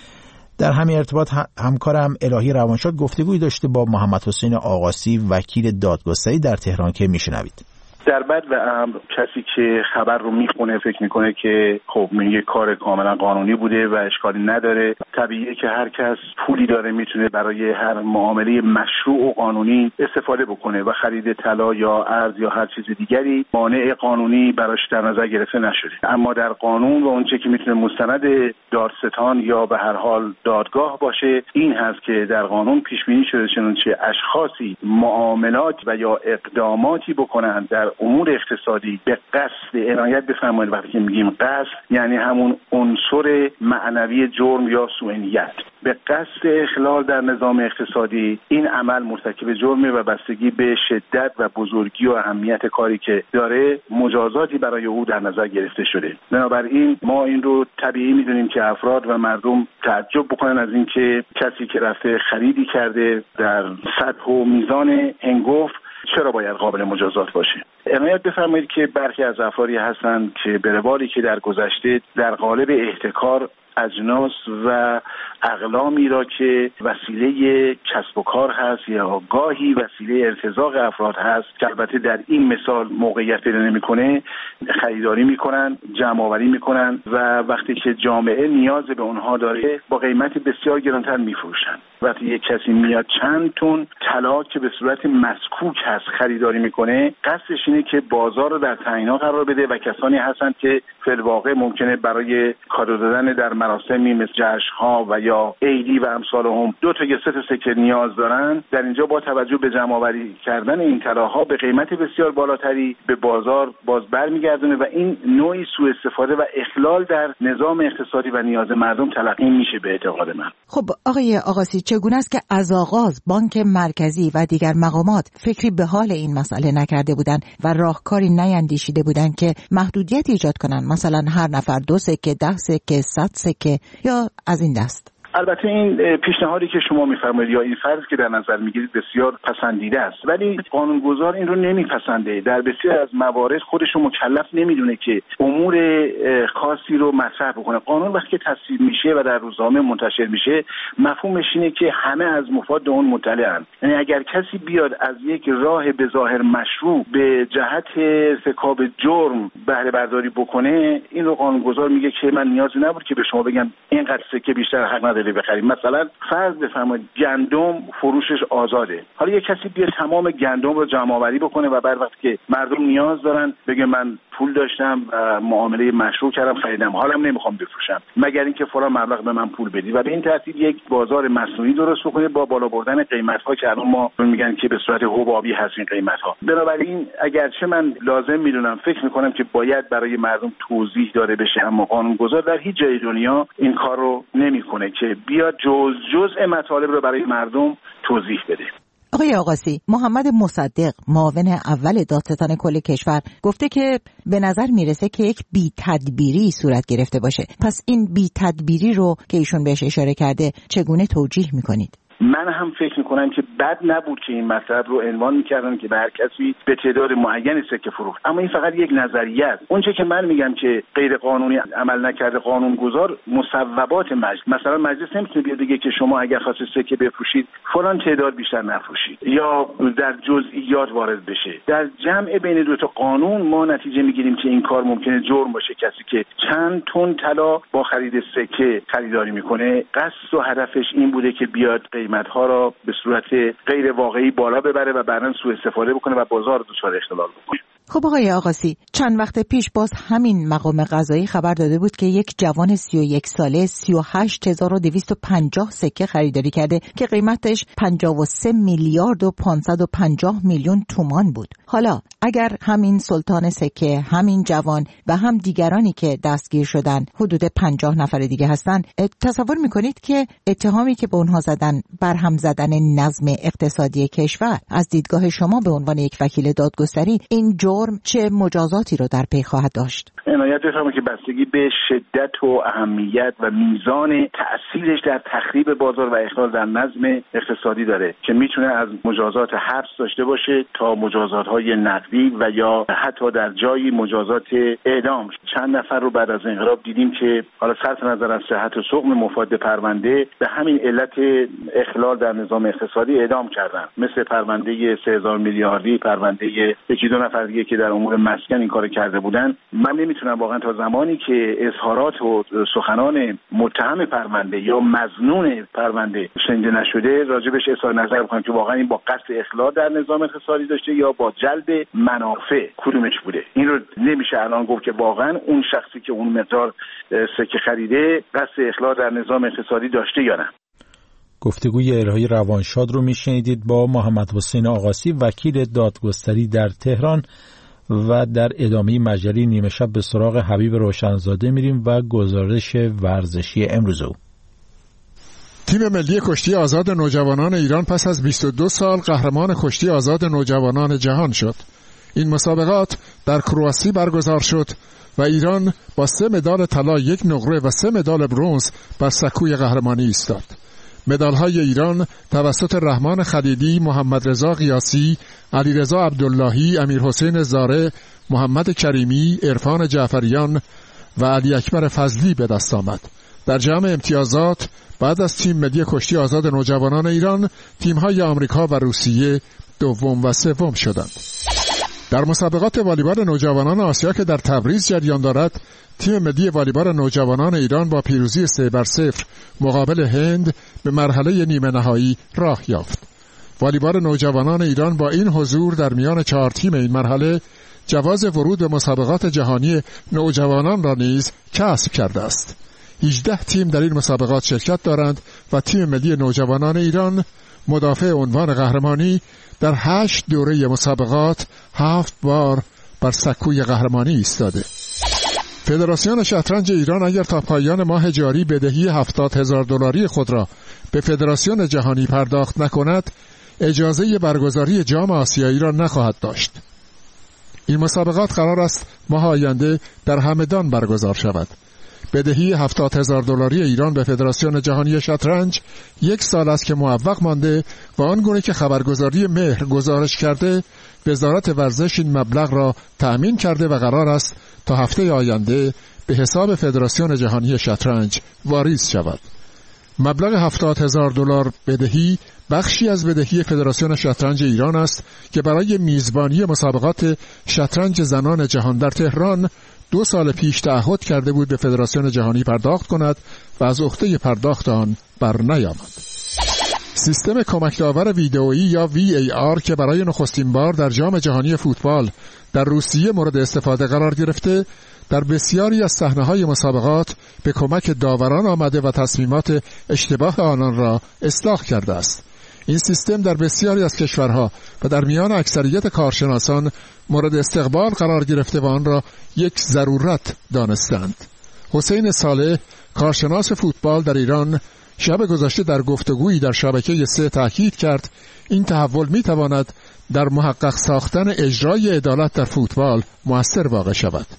[SPEAKER 1] در همین ارتباط همکارم الهی روانشاد گفتگویی داشته با محمد حسین آقاسی وکیل دادگستری در تهران که میشنوید.
[SPEAKER 4] در بد و امر کسی که خبر رو میخونه فکر میکنه که خب یه کار کاملا قانونی بوده و اشکالی نداره. طبیعیه که هر کس پولی داره میتونه برای هر معامله مشروع و قانونی استفاده بکنه و خرید طلا یا ارز یا هر چیز دیگری مانع قانونی براش در نظر گرفته نشده. اما در قانون و اونچه که میتونه مستند دادستان یا به هر حال دادگاه باشه این هست که در قانون پیش بینی شده چنانچه اشخاصی معاملات و یا اقداماتی بکنن در امور اقتصادی به قصد عنایت بفرمایید. وقتی که میگیم قصد یعنی همون عنصر معنوی جرم یا سوء نیت، به قصد اخلال در نظام اقتصادی این عمل مرتکب جرمه و بستگی به شدت و بزرگی و اهمیت کاری که داره مجازاتی برای او در نظر گرفته شده. بنابراین ما این رو طبیعی میدونیم که افراد و مردم تعجب بکنن از اینکه کسی که رفته خریدی کرده در سطح و میزان هنگفت چرا باید قابل مجازات باشه. عنایت بفرمایید که برخی از افرادی هستند که به روالی که در گذشته در قالب احتکار اجناس و اقلامی را که وسیله کسب و کار هست یا گاهی وسیله ارتزاق افراد هست که البته در این مثال موقعیت پیدا نمی‌کنه خریداری میکنن، جمع آوری میکنن و وقتی که جامعه نیاز به اونها داره با قیمت بسیار گرانتر میفروشن. وقتی یک کسی میاد چند تن طلا که به صورت مسکوک هست خریداری میکنه قصدش اینه که بازار رو در تعیین‌ها قرار بده و کسانی هستند که فی الواقع ممکنه برای کادو دادن در مراسمی مثل جشن‌ها و یا عیدی و امثال هم 2 تا یا 3 تا سکه نیاز دارن، در اینجا با توجه به جمع‌آوری کردن این طلاها به قیمت بسیار بالاتری به بازار باز برمیگردونه و این نوعی سوء استفاده و اخلال در نظام اقتصادی و نیاز مردم تلقی میشه به اعتقاد من.
[SPEAKER 20] خب آقای آقاسی، چگونه است که از آغاز بانک مرکزی و دیگر مقامات فکری به حال این مسئله نکرده بودند و راهکاری نیندیشیده بودند که محدودیت ایجاد کنند، مثلا هر نفر 2 سکه، 10 سکه، 100 سکه یا از این دست؟
[SPEAKER 4] البته این پیشنهادی که شما میفرمایید یا این فرض که در نظر میگیرید بسیار پسندیده است، ولی قانونگذار این رو نمیپسنده. در بسیار از موارد خودش رو مکلف نمیدونه که امور خاصی رو مطرح بکنه. قانون وقتی که تصویب میشه و در روزنامه منتشر میشه مفهومش اینه که همه از مفاد اون مطلعن. یعنی اگر کسی بیاد از یک راه به ظاهر مشروع به جهت ارتکاب جرم بهره برداری بکنه، این رو قانونگذار میگه که من نیازی نبود که به شما بگم اینقدر سکه بیشتر حق نداری بخریم. مثلا فرض بفرمایید گندم فروشش آزاده، حالا یک کسی بیاد تمام گندم رو جمع آوری بکنه و بعد وقتی که مردم نیاز دارن بگه من پول داشتم و معامله مشروع کردم خریدم، حالم نمیخوام بفروشم مگر اینکه فلان مبلغ به من پول بدی و به این ترتیب یک بازار مصنوعی درست بکنه با بالا بردن قیمت‌ها که الان ما میگن که به صورت حبابی هست این قیمت‌ها. بنابراین اگرچه من لازم میدونم فکر میکنم که باید برای مردم توضیح داده بشه، اما قانونگذار در هیچ جای دنیا این کار رو نمیکنه که بیاد جزء مطالب رو برای مردم توضیح بده.
[SPEAKER 20] آقای آقاسی، محمد مصدق معاون اول دادستان کل کشور گفته که به نظر میرسه که یک بی‌تدبیری صورت گرفته باشه. پس این بی‌تدبیری رو که ایشون بهش اشاره کرده چگونه توجیه میکنید؟
[SPEAKER 4] من هم فکر میکنم که بد نبود که این مطلب رو عنوان میکردن که به هر کسی به تعداد معینی سکه فروخت، اما این فقط یک نظریه است. اونچه که من میگم که غیر قانونی عمل نکرده قانونگذار مصوبات مجلس، مثلا مجلس نمیتونه بیاد بگه که شما اگر خواستید سکه بفروشید فلان تعداد بیشتر نفروشید یا در جزئیات وارد بشه. در جمع بین دو تا قانون ما نتیجه میگیریم که این کار ممکنه جرم باشه. کسی که چند تن طلا با خرید سکه خریداری میکنه قصد و هدفش این بوده که بیاد قیمت‌ها را به صورت غیر واقعی بالا ببره و بعداً سوء استفاده بکنه و بازار دچار اختلال بکنه.
[SPEAKER 20] خب آقای آقاسی، چند وقت پیش باز همین مقام قضایی خبر داده بود که یک جوان 31 ساله 38250 سکه خریداری کرده که قیمتش 53 میلیارد و 550 میلیون تومان بود. حالا اگر همین سلطان سکه، همین جوان و هم دیگرانی که دستگیر شدن حدود 50 نفر دیگه هستن، تصور میکنید که اتهامی که به اونها زدن برهم زدن نظم اقتصادی کشور، از دیدگاه شما به عنوان یک وکیل دادگستری این چه مجازاتی رو در پی خواهد داشت؟
[SPEAKER 4] عنایت بفرمایید که بستگی به شدت و اهمیت و میزان تأثیرش در تخریب بازار و اخلال در نظم اقتصادی داره که میتونه از مجازات حبس داشته باشه تا مجازات‌های نقدی و یا حتی در جایی مجازات اعدام. چند نفر رو بعد از انقلاب دیدیم که حالا صرف نظر از صحت و سقم مفاد پرونده به همین علت اخلال در نظام اقتصادی اعدام کردن، مثل پرونده 3000 میلیاردی، پرونده یکی دو نفر دیگه که در امور مسکن این کارو کرده بودن. من نمیتونم واقعا تا زمانی که اظهارات و سخنان متهم پرونده یا مظنون پرونده شنیده نشده راجبش اظهار نظر بکنم که واقعا این با قصد اخلال در نظام اقتصادی داشته یا با جلب منافع کدومش بوده. این رو نمیشه الان گفت که واقعا اون شخصی که اون مقدار سکه خریده قصد اخلال در نظام اقتصادی داشته یا نه.
[SPEAKER 1] گفتگوی الهی روانشاد رو میشنیدید با محمد حسین آقاسی، وکیل دادگستری در تهران. و در ادامه مجله نیمه شب به سراغ حبیب روشنزاده میریم و گزارش ورزشی امروز او.
[SPEAKER 21] تیم ملی کشتی آزاد نوجوانان ایران پس از 22 سال قهرمان کشتی آزاد نوجوانان جهان شد. این مسابقات در کرواسی برگزار شد و ایران با 3 مدال طلا، 1 نقره و 3 مدال برنز بر سکوی قهرمانی ایستاد. مدال‌های ایران توسط رحمان خلیلی، محمد رضا قیاسی، علیرضا عبداللهی، امیرحسین زاره، محمد کریمی، عرفان جعفریان و علی اکبر فضلی به دست آمد. در جمع امتیازات بعد از تیم ملی کشتی آزاد نوجوانان ایران، تیم‌های آمریکا و روسیه دوم و سوم شدند. در مسابقات والیبال نوجوانان آسیا که در تبریز جریان دارد، تیم ملی والیبال نوجوانان ایران با پیروزی 3-0 مقابل هند به مرحله نیمه نهایی راه یافت. والیبال نوجوانان ایران با این حضور در میان 4 تیم این مرحله جواز ورود به مسابقات جهانی نوجوانان را نیز کسب کرده است. 18 تیم در این مسابقات شرکت دارند و تیم ملی نوجوانان ایران مدافع عنوان قهرمانی در 8 دوره مسابقات 7 بار بر سکوی قهرمانی ایستاده. فدراسیون شطرنج ایران اگر تا پایان ماه جاری بدهی $70,000 خود را به فدراسیون جهانی پرداخت نکند، اجازه برگزاری جام آسیایی را نخواهد داشت. این مسابقات قرار است ماه آینده در همدان برگزار شود. بدهی $70,000 ایران به فدراسیون جهانی شطرنج 1 سال است که معوق مانده و آنگونه که خبرگزاری مهر گزارش کرده، وزارت ورزش این مبلغ را تأمین کرده و قرار است تا هفته آینده به حساب فدراسیون جهانی شطرنج واریز شود. مبلغ $70,000 بدهی بخشی از بدهی فدراسیون شطرنج ایران است که برای میزبانی مسابقات شطرنج زنان جهان در تهران 2 سال پیش تعهد کرده بود به فدراسیون جهانی پرداخت کند و از عهده پرداخت آن بر نیامد. سیستم کمک داور ویدئویی یا VAR که برای نخستین بار در جام جهانی فوتبال در روسیه مورد استفاده قرار گرفته، در بسیاری از صحنه‌های مسابقات به کمک داوران آمده و تصمیمات اشتباه آنان را اصلاح کرده است. این سیستم در بسیاری از کشورها و در میان اکثریت کارشناسان مورد استقبال قرار گرفته و آن را یک ضرورت دانستند. حسین صالح، کارشناس فوتبال در ایران، شب گذشته در گفتگویی در شبکه 3 تاکید کرد این تحول می‌تواند در محقق ساختن اجرای عدالت در فوتبال مؤثر واقع شود.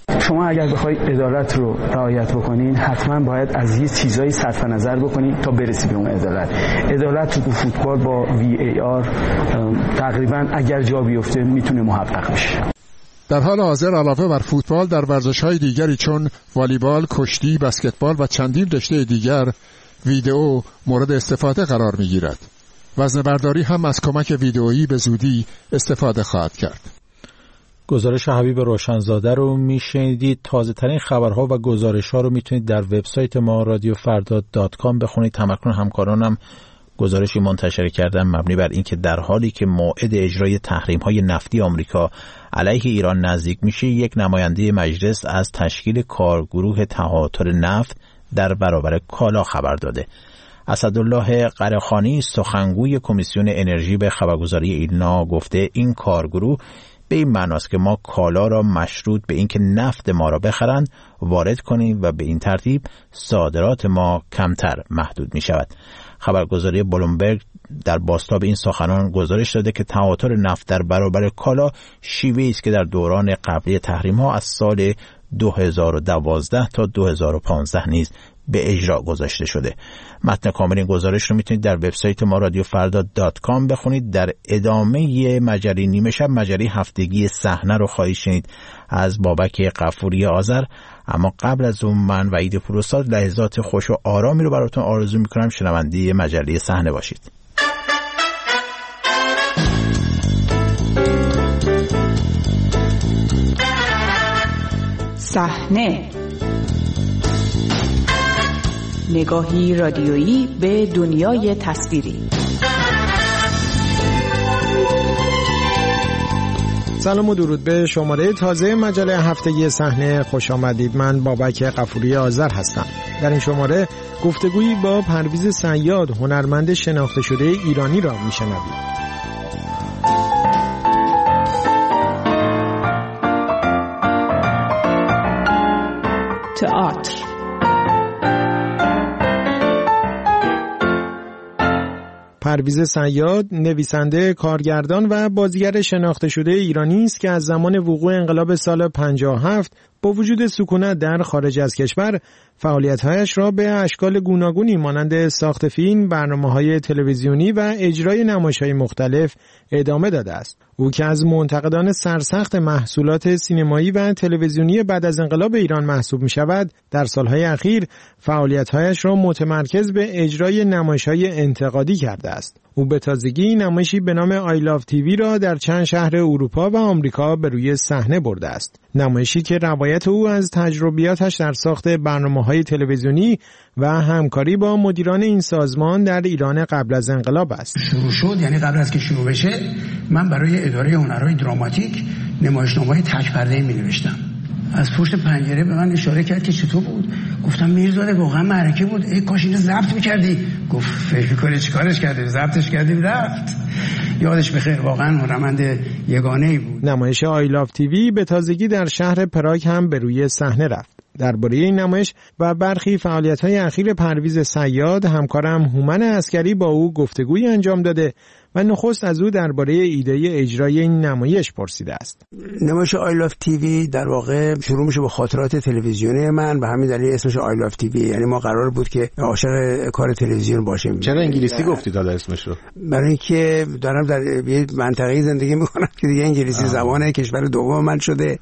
[SPEAKER 2] شما اگر بخواید عدالت رو رعایت بکنین حتما باید از یه چیزایی صرف نظر بکنین تا برسی به اون عدالت تو فوتبال با VAR تقریبا اگر جا بیفته میتونه محقق بشه.
[SPEAKER 21] در حال حاضر علاوه بر فوتبال در ورزش‌های دیگری چون والیبال، کشتی، بسکتبال و چندین رشته دیگر ویدئو مورد استفاده قرار می‌گیرد. وزنه‌برداری هم از کمک ویدئویی به زودی استفاده خواهد کرد.
[SPEAKER 1] گزارش حبیب روشنزاده رو میشنیدید. تازه ترین خبرها و گزارش‌ها رو میتونید در وبسایت ما رادیوفردا.com بخونید. تمکنون همکارانم گزارشی منتشر کردن مبنی بر اینکه در حالی که موعد اجرای تحریم‌های نفتی آمریکا علیه ایران نزدیک میشه، یک نماینده مجلس از تشکیل کارگروه تهاتر نفت در برابر کالا خبر داده. اسدالله قره‌خانی سخنگوی کمیسیون انرژی به خبرگزاری ایلنا گفته این کارگروه به این معناست که ما کالا را مشروط به اینکه نفت ما را بخرند وارد کنیم و به این ترتیب صادرات ما کمتر محدود می شود. خبرگزاری بلومبرگ در بازتاب این سخنان گزارش داده که تهاتر نفت در برابر کالا شیوه‌ای است که در دوران قبلی تحریم‌ها از سال 2012 تا 2015 نیز به اجرا گذاشته شده. متن کامل این گزارش رو میتونید در وبسایت ما رادیوفردا.com بخونید. در ادامه مجله نیمه شب مجله هفتگی صحنه رو خواهید شنید از بابک غفوری آذر. اما قبل از اون من وحید پوروساز لحظات خوش و آرامی رو براتون آرزو میکنم. شنونده مجله صحنه باشید.
[SPEAKER 22] صحنه، نگاهی رادیویی به دنیای تصویری.
[SPEAKER 23] سلام و درود به شماره تازه مجله هفتگی صحنه خوش آمدید. من بابک غفوری آذر هستم. در این شماره گفتگویی با پرویز صیاد، هنرمند شناخته شده ایرانی را میشنوید.
[SPEAKER 22] تئاتر.
[SPEAKER 23] پرویز صیاد نویسنده، کارگردان و بازیگر شناخته شده ایرانی است که از زمان وقوع انقلاب سال 57 با وجود سکونت در خارج از کشور فعالیت‌هایش را به اشکال گوناگونی مانند ساخت فیلم، برنامه‌های تلویزیونی و اجرای نمایش‌های مختلف ادامه داده است. او که از منتقدان سرسخت محصولات سینمایی و تلویزیونی بعد از انقلاب ایران محسوب می‌شود، در سالهای اخیر فعالیت‌هایش را متمرکز به اجرای نمایش‌های انتقادی کرده است. او به تازگی نمایشی به نام I Love TV را در چند شهر اروپا و آمریکا به روی صحنه برده است. نمایشی که روایت او از تجربیاتش در ساخت برنامه‌های تلویزیونی و همکاری با مدیران این سازمان در ایران قبل از انقلاب است.
[SPEAKER 24] شروع شد، یعنی قبل از که شروع بشه من برای اداره هنرهای دراماتیک نمایشنامه‌های تک پرده‌ای می‌نوشتم. از پشت پنجره به من اشاره کرد که چطور بود؟ گفتم میرزاده واقعا معرکه بود. ای کاش اینو ضبط می‌کردی. گفت فکر می‌کنی چیکارش کردی؟ ضبطش کردیم رفت. یادش بخیر، واقعا هنرمند یگانه‌ای بود.
[SPEAKER 23] نمایش آی لاف تیوی به تازگی در شهر پراگ هم به روی صحنه رفت. درباره این نمایش و برخی فعالیت‌های اخیر پرویز صیاد، همکارم هومن عسکری با او گفتگویی انجام داده و نخست از او درباره ایده اجرای این نمایش پرسیده است.
[SPEAKER 24] نمایش آی لاف تیوی در واقع شروع میشه با خاطرات تلویزیونی من، به همین دلیل اسمش آی لاف تیوی. یعنی ما قرار بود که عاشق کار تلویزیون باشیم.
[SPEAKER 25] چرا انگلیسی گفتید حالا اسمش رو؟
[SPEAKER 24] برای اینکه دارم در یه منطقه‌ای زندگی میکنم که دیگه انگلیسی زبان کشور دوم من شده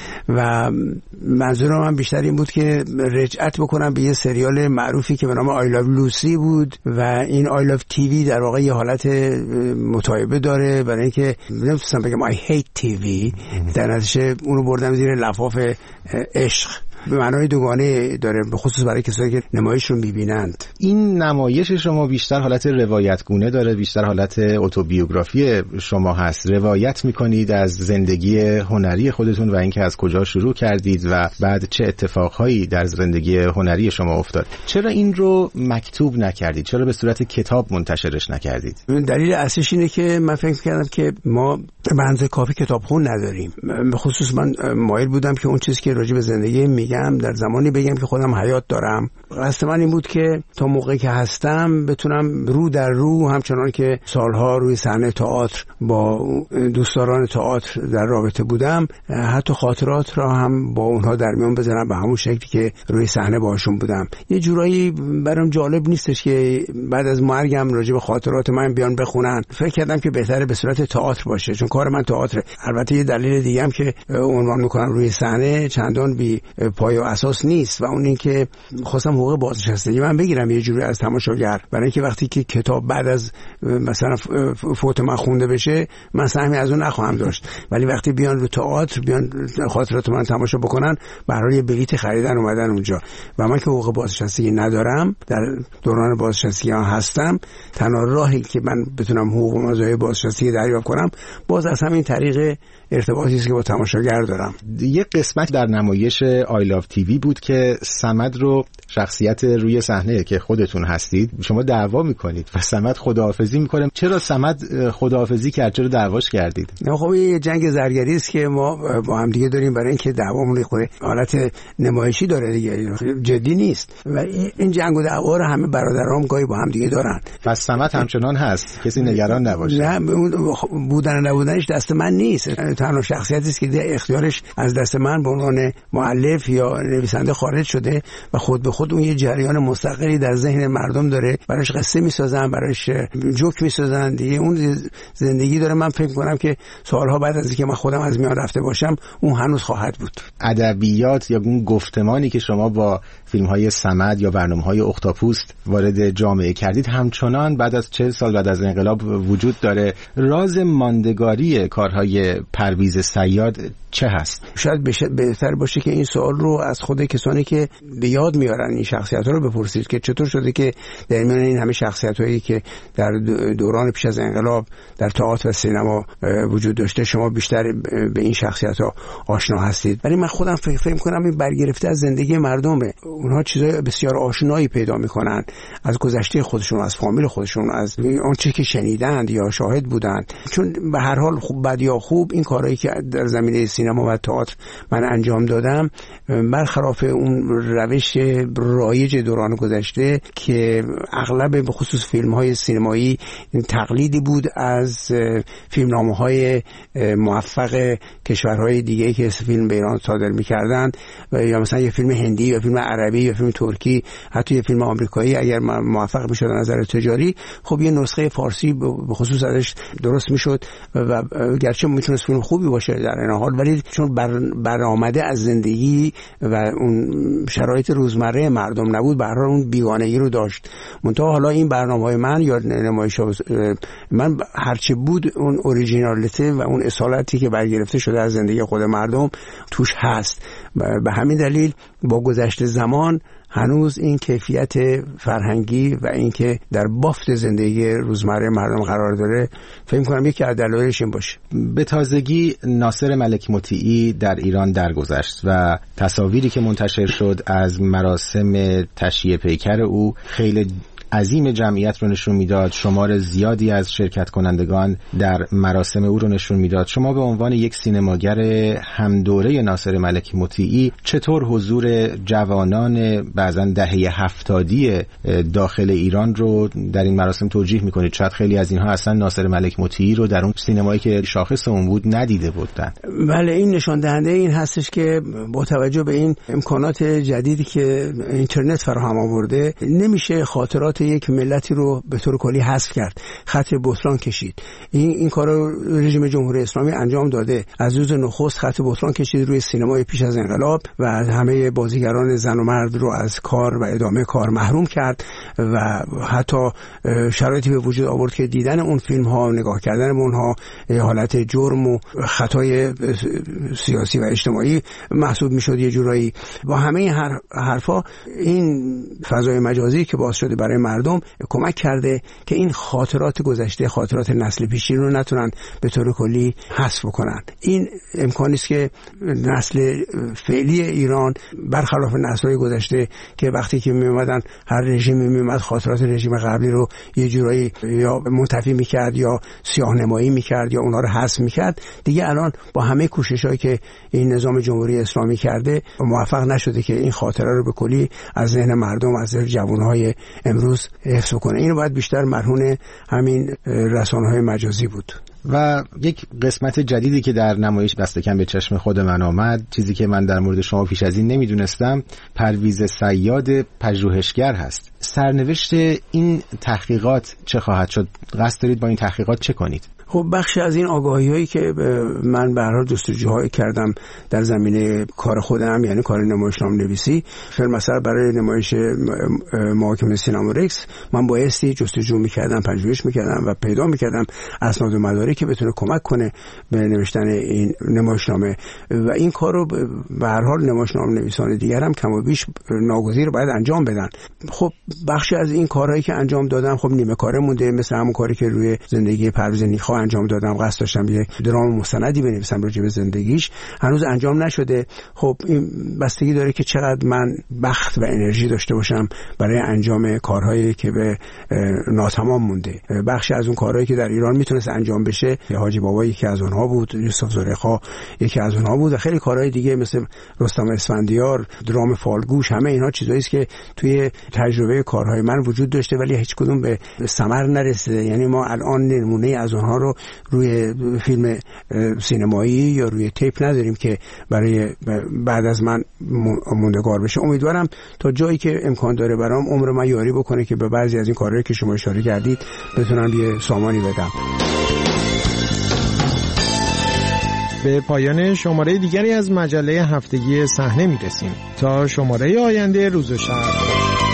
[SPEAKER 24] و منظورم من بیشتر این بود که رجعت بکنم به یه سریال معروفی که به نام آی لاف لوسی بود و این آی لاف تیوی در واقع یه حالت متعایبه داره، برای اینکه نمی‌تونم بگم I hate TV، در نتیجه اونو بردم زیر لفاف عشق. به معنای دوگانه داره، به خصوص برای کسایی که نمایش رو می‌بینند.
[SPEAKER 25] این نمایش شما بیشتر حالت روایتگونه داره، بیشتر حالت اتوبیوگرافی شما هست. روایت می‌کنید از زندگی هنری خودتون و اینکه از کجا شروع کردید و بعد چه اتفاقهایی در زندگی هنری شما افتاد. چرا این رو مکتوب نکردید؟ چرا به صورت کتاب منتشرش نکردید؟
[SPEAKER 24] دلیل اصلیش اینه که من فکر کردم که ما به اندازه کافی کتابخون نداریم. به خصوص من مایل بودم که اون چیزی که راجع به زندگی بگم در زمانی بگم که خودم حیات دارم. قصد من این بود که تا موقعی که هستم بتونم رو در رو، همچنان که سالها روی صحنه تئاتر با دوستداران تئاتر در رابطه بودم، حتی خاطرات را هم با اونها در میان بذارم به همون شکلی که روی صحنه باهاشون بودم. یه جورایی برام جالب نیستش که بعد از مرگم راجع به خاطرات من بیان بخونن. فکر کردم که بهتره به صورت تئاتر باشه، چون کار من تئاتر. البته یه دلیل دیگه هم که عنوان میکنم روی صحنه چندان بی پای و اساس نیست و اون این که خواستم حقوق بازنشستگی من بگیرم یه جوری از تماشاگر، برای اینکه وقتی که کتاب بعد از مثلا فوت من خونده بشه من سهمی از اون نخواهم داشت، ولی وقتی بیان رو تئاتر بیان خاطرات من تماشا بکنن، برای بلیت خریدن اومدن اونجا و من که حقوق بازنشستگی ندارم، در دوران بازنشستگی هستم، تنها راهی که من بتونم حقوق و مزایای بازنشستگی دریافت کنم باز از همین طریق ارتباطی است که با تماشاگر دارم.
[SPEAKER 25] یه قسمت در نمایش آی لاو تیوی بود که صمد رو، شخصیت روی صحنه که خودتون هستید، شما دعوا میکنید و صمد خداحافظی میکنه. چرا صمد خداحافظی کرد؟ چرا دعواش کردید؟
[SPEAKER 24] نه خب یه جنگ زرگری است که ما با هم دیگه داریم، برای اینکه دعوامون خود حالت نمایشی داره دیگه، جدی نیست و این جنگ و دعوا رو همه برادرام گاهی با هم دیگه دارن.
[SPEAKER 25] پس صمد همچنان هست، کسی نگران نباشه.
[SPEAKER 24] نه بودن نبودنش دست من نیست، تنها شخصیتی است که اختیارش از دست من به عنوان مؤلف یا نویسنده خارج شده و خود به خود اون یه جریان مستقلی در ذهن مردم داره، براش قصه میسازن، براش جوک میسازن دیگه، اون زندگی داره. من فکر می‌کنم که سالها بعد از اینکه من خودم از میان رفته باشم اون هنوز خواهد بود.
[SPEAKER 25] ادبیات یا اون گفتمانی که شما با فیلم‌های صمد یا برنامه‌های اختاپوست وارد جامعه کردید همچنان بعد از 40 سال بعد از انقلاب وجود داره. راز ماندگاری کارهای پرویز صیاد چه هست؟
[SPEAKER 24] شاید بهتر باشه که این سوال رو از خود کسانی که به یاد میارن این شخصیت‌ها رو بپرسید که چطور شده که در میان این همه شخصیت‌هایی که در دوران پیش از انقلاب در تئاتر و سینما وجود داشته شما بیشتر به این شخصیت‌ها آشنا هستید. ولی من خودم فکر می‌کنم این برگرفته از زندگی مردمه. اونها چیزای بسیار آشنایی پیدا می‌کنن از گذشته خودشون، از فامیل خودشون، از آنچه که شنیدند یا شاهد بودند. چون به هر حال خوب بد یا خوب این کارهایی که در زمینه سینما و تئاتر من انجام دادم برخلاف اون روش رایج دوران گذشته که اغلب به خصوص فیلم‌های سینمایی تقلیدی بود از فیلمنامه‌های موفق کشورهای دیگه که فیلم به ایران صادر می‌کردند، یا مثلا یه فیلم هندی یا فیلم عربی یا فیلم ترکی، حتی یه فیلم آمریکایی اگر موفق می‌شد از نظر تجاری، خب یه نسخه فارسی به خصوص ازش درست می‌شد و گرچه میتونست فیلم خوبی باشه در این حال، ولی چون برآمده از زندگی و اون شرایط روزمره مردم نبود، به هر حال اون بیگانگی رو داشت. منتها حالا این برنامه‌های من یا نمایش‌ها من هرچی بود اون اوریجینالیته و اون اصالتی که برگرفته شده از زندگی خود مردم توش هست. به همین دلیل با گذشت زمان هنوز این کیفیت فرهنگی و این که در بافت زندگی روزمره مردم قرار داره، فکر کنم یکی از دلایلش این باشه.
[SPEAKER 25] به تازگی ناصر ملک مطیعی در ایران درگذشت و تصاویری که منتشر شد از مراسم تشییع پیکر او خیلی عظیم جمعیت رو نشون میداد، شمار زیادی از شرکت کنندگان در مراسم او رو نشون میداد. شما به عنوان یک سینماگر همدوره ناصر ملک مطیعی چطور حضور جوانان بعضا دهه 70 داخل ایران رو در این مراسم توجیه میکنید؟ شاید خیلی از اینها اصلا ناصر ملک مطیعی رو در اون سینمایی که شاخص اون بود ندیده بودن.
[SPEAKER 24] بله، این نشان دهنده این هستش که با توجه به این امکانات جدیدی که اینترنت فراهم آورده نمیشه خاطرات یک ملتی رو به طور کلی حذف کرد، خط بطلان کشید. این کارو رژیم جمهوری اسلامی انجام داده. از روز نخست خط بطلان کشید روی سینمای پیش از انقلاب و همه بازیگران زن و مرد رو از کار و ادامه کار محروم کرد و حتی شرایطی به وجود آورد که دیدن اون فیلم ها، نگاه کردن به اونها حالت جرم و خطای سیاسی و اجتماعی محسوب میشد. یه جورایی با همه حرفا این فضای مجازی که باعث شده برای مردم کمک کرده که این خاطرات گذشته، خاطرات نسل پیشین رو نتونن به طور کلی حذف کنن. این امکانی است که نسل فعلی ایران برخلاف نسل‌های گذشته که وقتی که میومدن هر رژیمی میومد خاطرات رژیم قبلی رو یه جورایی یا منتفی میکرد یا سیاه‌نمایی میکرد یا اونها رو حذف میکرد، دیگه الان با همه کوشش‌هایی که این نظام جمهوری اسلامی کرده موفق نشده که این خاطره رو به کلی از ذهن مردم، از ذهن جوانهای امروز حفظ کنه. اینو باید بیشتر مرهون همین رسانه‌های مجازی بود.
[SPEAKER 25] و یک قسمت جدیدی که در نمایش دستکم به چشم خود من آمد، چیزی که من در مورد شما پیش از این نمیدونستم، پرویز صیاد پژوهشگر هست. سرنوشت این تحقیقات چه خواهد شد؟ قصد دارید با این تحقیقات چه کنید؟
[SPEAKER 24] خب بخش از این آگاهی‌هایی که من به هر حال جستجوهای کردم در زمینه کار خودم، یعنی کار نمایشنامه‌نویسی، مثلا برای نمایش محاکمه سینما رکس من بایستی جستجو می‌کردم، پژوهش می‌کردم و پیدا می‌کردم اسناد و مدارکی که بتونه کمک کنه به نوشتن این نمایشنامه و این کارو به هر حال نمایشنامه‌نویسان دیگر هم کم و بیش ناگزیر باید انجام بدن. خب بخشی از این کارهایی که انجام دادم خب نیمه کاره مونده، مثل همون کاری که روی زندگی پرویز نیکخواه انجام دادم. قصد داشتم یه درام مستندی بنویسم راجع به زندگیش، هنوز انجام نشده. خب این بستگی داره که چقدر من بخت و انرژی داشته باشم برای انجام کارهایی که به ناتمام مونده. بخشی از اون کارهایی که در ایران میتونست انجام بشه، حاجی بابا یکی از اونها بود، یوسف زلیخا یکی از اونها بود و خیلی کارهای دیگه مثل رستم اسفندیار، درام فالگوش، همه اینها چیزایی است که توی تجربه کارهای من وجود داشته ولی هیچ کدوم به ثمر نرسیده. یعنی ما الان نمونه از اونها رو روی فیلم سینمایی یا روی تیپ نداریم که برای بعد از من موندگار بشه. امیدوارم تا جایی که امکان داره برام عمر من یاری بکنه که به بعضی از این کارهایی که شما اشاره کردید بتونم یه سامانی بدم.
[SPEAKER 23] به پایان شماره دیگری از مجله هفتگی صحنه میرسیم. تا شماره آینده، روز و شب.